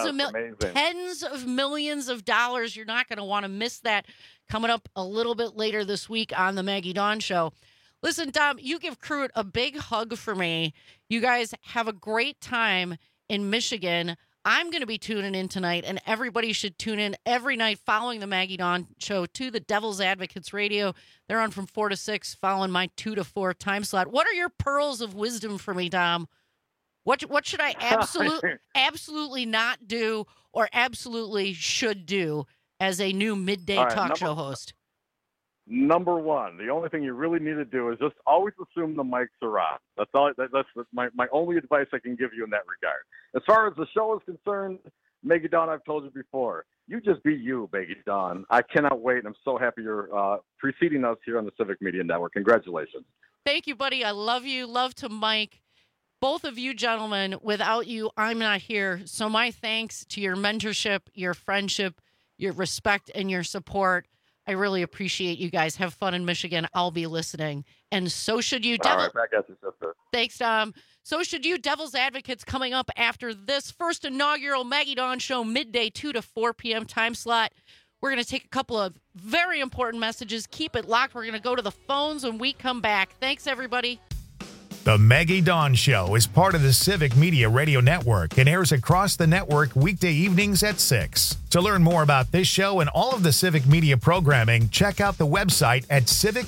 of millions of dollars. You're not going to want to miss that. Coming up a little bit later this week on the Maggie Dawn Show. Listen, Dom, you give Crute a big hug for me. You guys have a great time in Michigan. I'm going to be tuning in tonight, and everybody should tune in every night following the Maggie Dawn Show to the Devil's Advocates Radio. They're on from 4 to 6, following my 2 to 4 time slot. What are your pearls of wisdom for me, Dom? What should I absolutely not do or absolutely should do as a new midday talk show host? Number one, the only thing you really need to do is just always assume the mics are on. That's all. That's my only advice I can give you in that regard. As far as the show is concerned, Maggie Dawn, I've told you before, you just be you, Maggie Dawn. I cannot wait. I'm so happy you're preceding us here on the Civic Media Network. Congratulations. Thank you, buddy. I love you. Love to Mike. Both of you gentlemen, without you, I'm not here. So my thanks to your mentorship, your friendship, your respect, and your support. I really appreciate you guys. Have fun in Michigan. I'll be listening. And so should you. All right, back at you, sister. Thanks, Tom. So should you, Devil's Advocates, coming up after this first inaugural Maggie Dawn Show, midday 2 to 4 p.m. time slot. We're going to take a couple of very important messages. Keep it locked. We're going to go to the phones when we come back. Thanks, everybody. The Maggie Dawn Show is part of the Civic Media Radio Network and airs across the network weekday evenings at 6. To learn more about this show and all of the Civic Media programming, check out the website at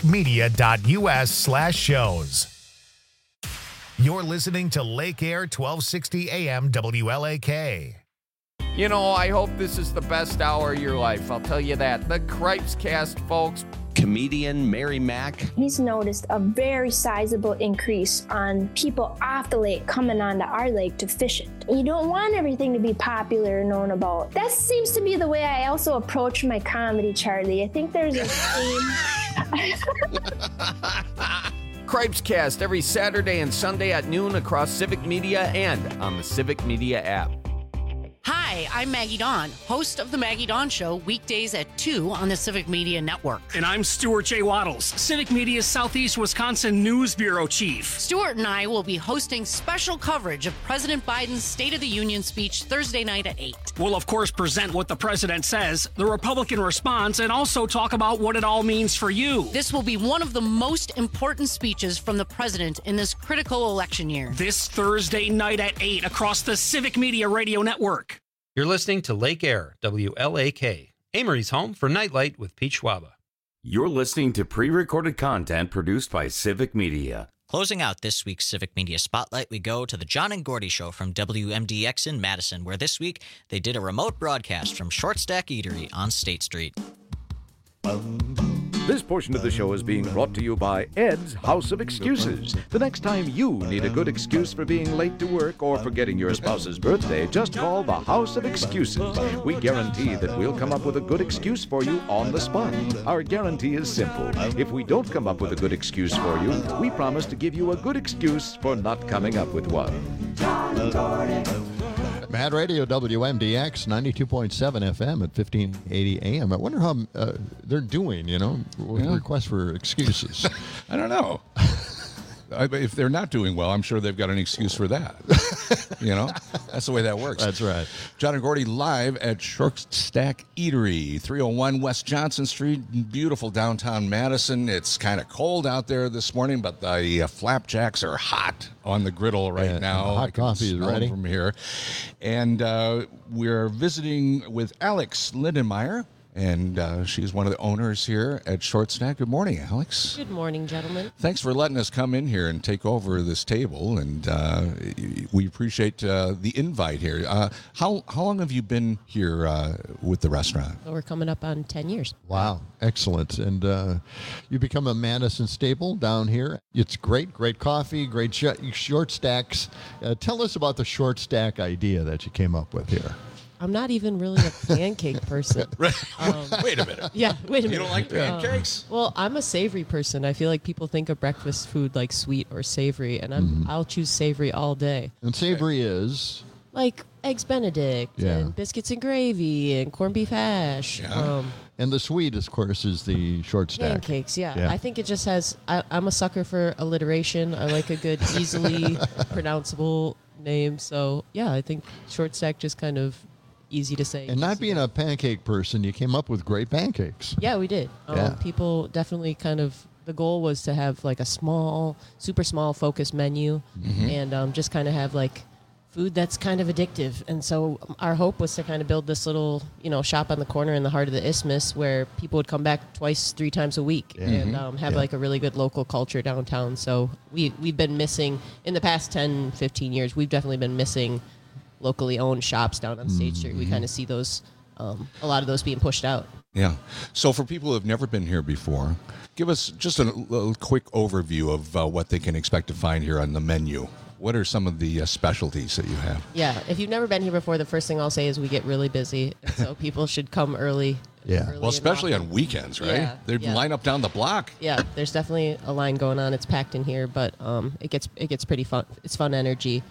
civicmedia.us/shows. You're listening to Lake Air 1260 AM WLAK. I hope this is the best hour of your life. I'll tell you that. The Cripes Cast, folks. Comedian Mary Mack. He's noticed a very sizable increase on people off the lake coming onto our lake to fish it. You don't want everything to be popular and known about. That seems to be the way I also approach my comedy, Charlie. I think there's a theme. Cripes Cast every Saturday and Sunday at noon across Civic Media and on the Civic Media app. Hi, Hi, I'm Maggie Dawn, host of The Maggie Dawn Show, weekdays at 2 on the Civic Media Network. And I'm Stuart J. Waddles, Civic Media's Southeast Wisconsin News Bureau Chief. Stuart and I will be hosting special coverage of President Biden's State of the Union speech Thursday night at 8. We'll, of course, present what the president says, the Republican response, and also talk about what it all means for you. This will be one of the most important speeches from the president in this critical election year. This Thursday night at 8 across the Civic Media Radio Network. You're listening to Lake Air, WLAK, Amory's home for Nightlight with Pete Schwaba. You're listening to pre-recorded content produced by Civic Media. Closing out this week's Civic Media Spotlight, we go to the John and Gordy Show from WMDX in Madison, where this week they did a remote broadcast from Short Stack Eatery on State Street. This portion of the show is being brought to you by Ed's House of Excuses. The next time you need a good excuse for being late to work or forgetting your spouse's birthday, just call the House of Excuses. We guarantee that we'll come up with a good excuse for you on the spot. Our guarantee is simple. If we don't come up with a good excuse for you, we promise to give you a good excuse for not coming up with one. Mad Radio WMDX 92.7 FM at 1580 AM. I wonder how they're doing, with requests for excuses. I don't know. If they're not doing well, I'm sure they've got an excuse for that. That's the way that works. That's right. John and Gordy live at Short Stack Eatery, 301 West Johnson Street, beautiful downtown Madison. It's kind of cold out there this morning, but the flapjacks are hot on the griddle right now. And the hot coffee is ready from here. And we're visiting with Alex Lindenmeyer. And she's one of the owners here at Short Stack. Good morning, Alex. Good morning, gentlemen. Thanks for letting us come in here and take over this table. And we appreciate the invite here. How long have you been here with the restaurant? Well, we're coming up on 10 years. Wow, excellent. And you become a Madison staple down here. It's great coffee, great short stacks. Tell us about the short stack idea that you came up with here. I'm not even really a pancake person. Wait a minute. Yeah, wait a minute. You don't like pancakes? Well, I'm a savory person. I feel like people think of breakfast food like sweet or savory, and I'll choose savory all day. And savory is? Like Eggs Benedict and biscuits and gravy and corned beef hash. Yeah. And the sweet, of course, is the short stack. Pancakes, yeah. I think it just has, I'm a sucker for alliteration. I like a good, easily pronounceable name. So, yeah, I think short stack just kind of easy to say. And not being a pancake person, you came up with great pancakes. Yeah, we did. People definitely the goal was to have like a super small focused menu and just kind of have like food that's kind of addictive. And so our hope was to kind of build this little, shop on the corner in the heart of the Isthmus where people would come back 2-3 times a week and have like a really good local culture downtown. So we've been missing, in the past 10, 15 years, we've definitely been missing locally owned shops down on State Street. We kind of see those, a lot of those being pushed out. Yeah. So for people who have never been here before, give us just a little quick overview of what they can expect to find here on the menu. What are some of the specialties that you have? Yeah. If you've never been here before, the first thing I'll say is we get really busy. So people should come early. Yeah. Well, especially on weekends, right? Yeah, They line up down the block. Yeah. There's definitely a line going on. It's packed in here, but it gets pretty fun. It's fun energy.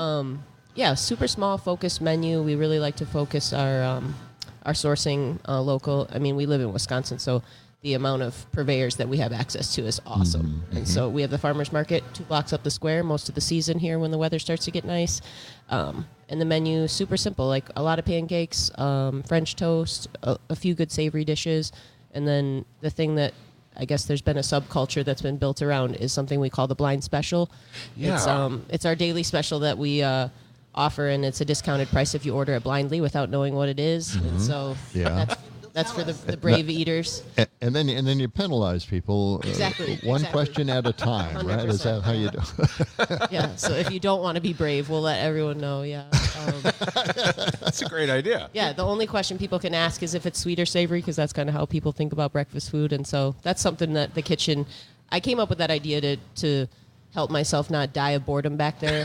Yeah, super small focused menu. We really like to focus our sourcing local. I mean, we live in Wisconsin, so the amount of purveyors that we have access to is awesome. And so we have the farmers market 2 blocks up the square most of the season here when the weather starts to get nice. And the menu super simple, like a lot of pancakes, French toast, a few good savory dishes, and then the thing that I guess there's been a subculture that's been built around is something we call the blind special. Yeah. It's our daily special that we offer, and it's a discounted price if you order it blindly without knowing what it is. And so that's for the brave eaters. And then you penalize people one question at a time, 100%. Right? Is that how you do? Yeah. So if you don't want to be brave, we'll let everyone know. Yeah. That's a great idea. Yeah. The only question people can ask is if it's sweet or savory, because that's kind of how people think about breakfast food. And so that's something that the kitchen, I came up with that idea to help myself not die of boredom back there.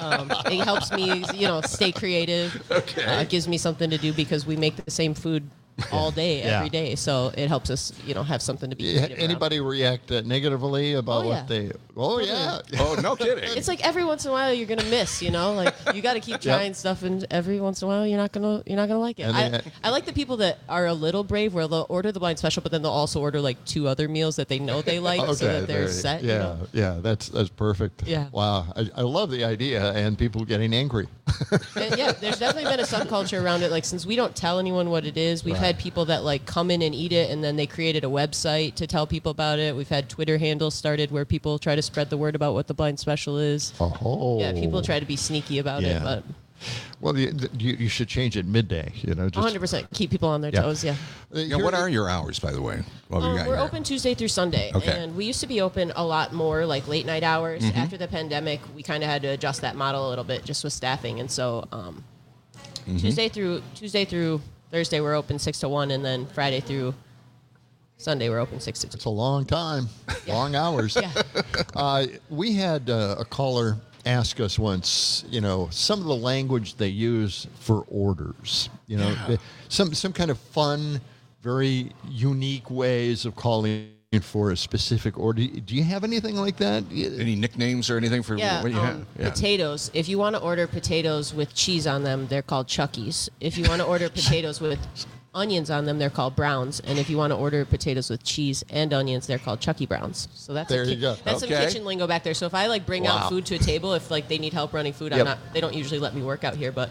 It helps me, stay creative. Okay. It gives me something to do because we make the same food all day, Yeah. every day. So it helps us, have something to be creative around. Anybody react negatively about what they? Oh yeah. Oh, no kidding. It's like every once in a while you're gonna miss, like you got to keep trying stuff, and every once in a while you're not gonna like it. I like the people that are a little brave, where they'll order the blind special, but then they'll also order like 2 other meals that they know they like, so that they're set. Yeah, yeah, that's perfect. Yeah. Wow, I love the idea, and people getting angry. And yeah, there's definitely been a subculture around it. Like, since we don't tell anyone what it is, we've had people that like come in and eat it, and then they created a website to tell people about it. We've had Twitter handles started where people try to spread the word about what the blind special is. Oh. Yeah, people try to be sneaky about it, but well, you should change it midday. Just 100% keep people on their toes. Yeah. What are your hours, by the way? We're open Tuesday through Sunday, and we used to be open a lot more like late night hours. Mm-hmm. After the pandemic, we kind of had to adjust that model a little bit just with staffing, and so Tuesday through Thursday we're open 6 to 1, and then Friday through Sunday we're open 6 to 2. It's a long time, long hours. Yeah. We had a caller ask us once, some of the language they use for orders. Some kind of fun, very unique ways of calling for a specific order. Do you have anything like that? Any nicknames or anything for what you have? Yeah. Potatoes. If you want to order potatoes with cheese on them, they're called Chuckies. If you want to order potatoes with onions on them, they're called Browns. And if you want to order potatoes with cheese and onions, they're called Chucky Browns. So that's there you go. That's some kitchen lingo back there. So if I bring out food to a table, if they need help running food, they don't usually let me work out here, but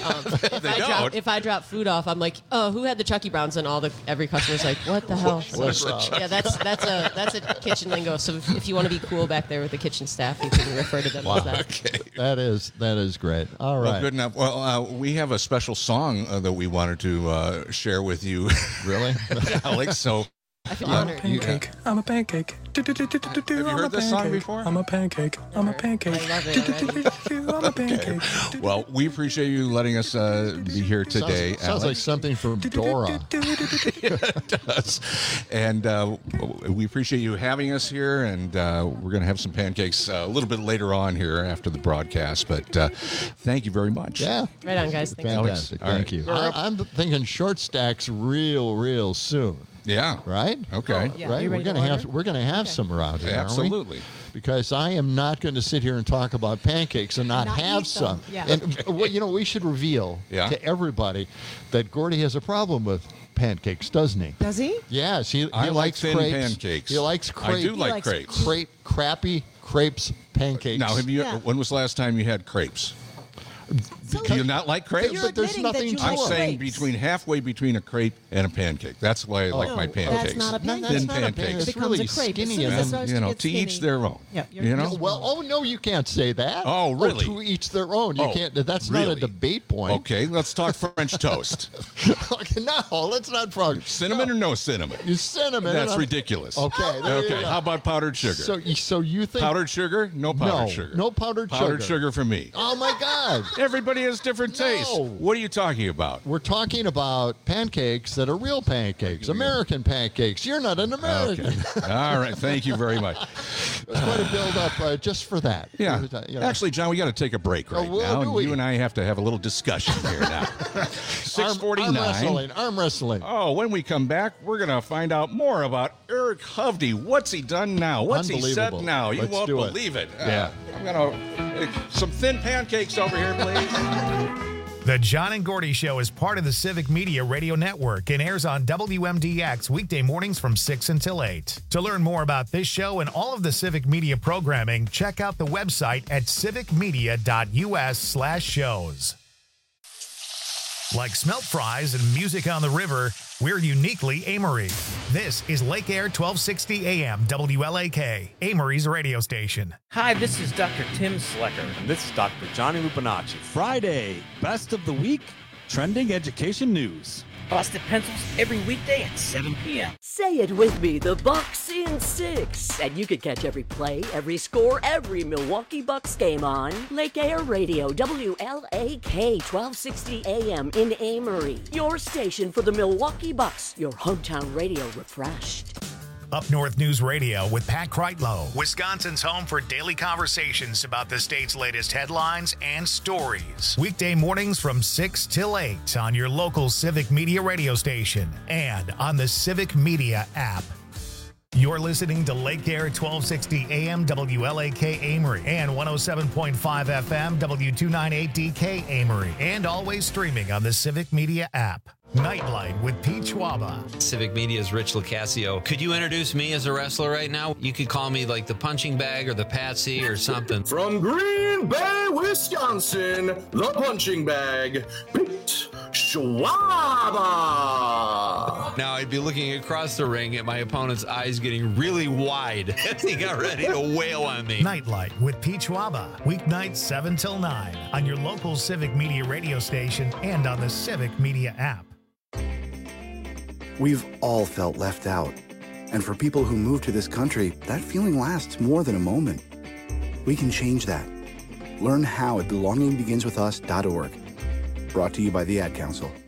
if I drop food off, I'm like, oh, who had the Chucky Browns? And every customer's like, what the hell? Yeah, that's a kitchen lingo. So if you want to be cool back there with the kitchen staff, you can refer to them as that. Okay. That is great. All right. Well, good enough. Well, we have a special song that we wanted to share with you. Really? Alex, so I feel honored. I'm a pancake. Have you heard this song before? I'm a pancake. I'm a pancake. I love it. I'm a pancake. Well, we appreciate you letting us be here today. Sounds like something from Dora. It does. And we appreciate you having us here, and we're going to have some pancakes a little bit later on here after the broadcast, but thank you very much. Yeah. Right on, guys. Thanks. Fantastic. Thank you. I'm thinking short stacks real soon. Yeah. Right? Okay. Yeah. Right? We're gonna have some around here. Absolutely. Aren't we? Because I am not going to sit here and talk about pancakes and not have some. Yeah. And we should reveal to everybody that Gordy has a problem with pancakes, doesn't he? Does he? Yes, he I like likes thin crepes. pancakes. He likes crepes. I do like crepes. Crappy crepes, pancakes. Now, when was the last time you had crepes? Do you not like crepes? But there's nothing to I'm it. saying halfway between a crepe and a pancake. That's why I like my pancakes. That's not a pancake. Thin That's not a pancakes. pancake. It It's really becomes a crepe. skinny. As soon as it starts to get To each skinny. their own. Yeah, you know? Well, no, you can't say that. Oh, really? To each their own. You can't. That's not a really? debate point. Okay, let's talk French toast. Okay, no, let's not French. Cinnamon or no cinnamon? Cinnamon. That's ridiculous. Okay. Okay. How about powdered sugar? So you think powdered sugar? No powdered sugar. No powdered sugar. Powdered sugar for me. Oh my God! Everybody has different tastes. What are you talking about? We're talking about pancakes that are real pancakes, American pancakes. You're not an American. Okay. All right. Thank you very much. Let's try to build up just for that. Yeah. You know. Actually, John, we got to take a break right now. You and I have to have a little discussion here now. 6:49. Arm wrestling. Oh, when we come back, we're going to find out more about Eric Hovde. What's he done now? What's he said now? You won't believe it. Yeah. I'm going to some thin pancakes over here, please. The John and Gordy Show is part of the Civic Media Radio Network and airs on WMDX weekday mornings from 6 until 8. To learn more about this show and all of the Civic Media programming, check out the website at civicmedia.us/shows. Like smelt fries and music on the river, we're uniquely Amory. This is Lake Air 1260 AM WLAK, Amory's radio station. Hi, this is Dr. Tim Slecker. And this is Dr. Johnny Lupinacci. Friday, best of the week, trending education news. Busted Pencils every weekday at 7 p.m. Say it with me, the Bucks in 6. And you can catch every play, every score, every Milwaukee Bucks game on Lake Air Radio, WLAK 1260 AM in Amory. Your station for the Milwaukee Bucks, your hometown radio refreshed. Up North News Radio with Pat Kreitlow, Wisconsin's home for daily conversations about the state's latest headlines and stories. Weekday mornings from 6 till 8 on your local Civic Media radio station and on the Civic Media app. You're listening to Lake Air 1260 AM WLAK Amory and 107.5 FM W298DK Amory, and always streaming on the Civic Media app. Nightlight with Pete Schwaba. Civic Media's Rich Locascio. Could you introduce me as a wrestler right now? You could call me like the punching bag or the Patsy or something. From Green Bay, Wisconsin, the punching bag, Pete Schwaba. Now I'd be looking across the ring at my opponent's eyes getting really wide as he got ready to wail on me. Nightlight with Pete Schwaba. Weeknights 7 till 9 on your local Civic Media radio station and on the Civic Media app. We've all felt left out. And for people who move to this country, that feeling lasts more than a moment. We can change that. Learn how at belongingbeginswithus.org. Brought to you by the Ad Council.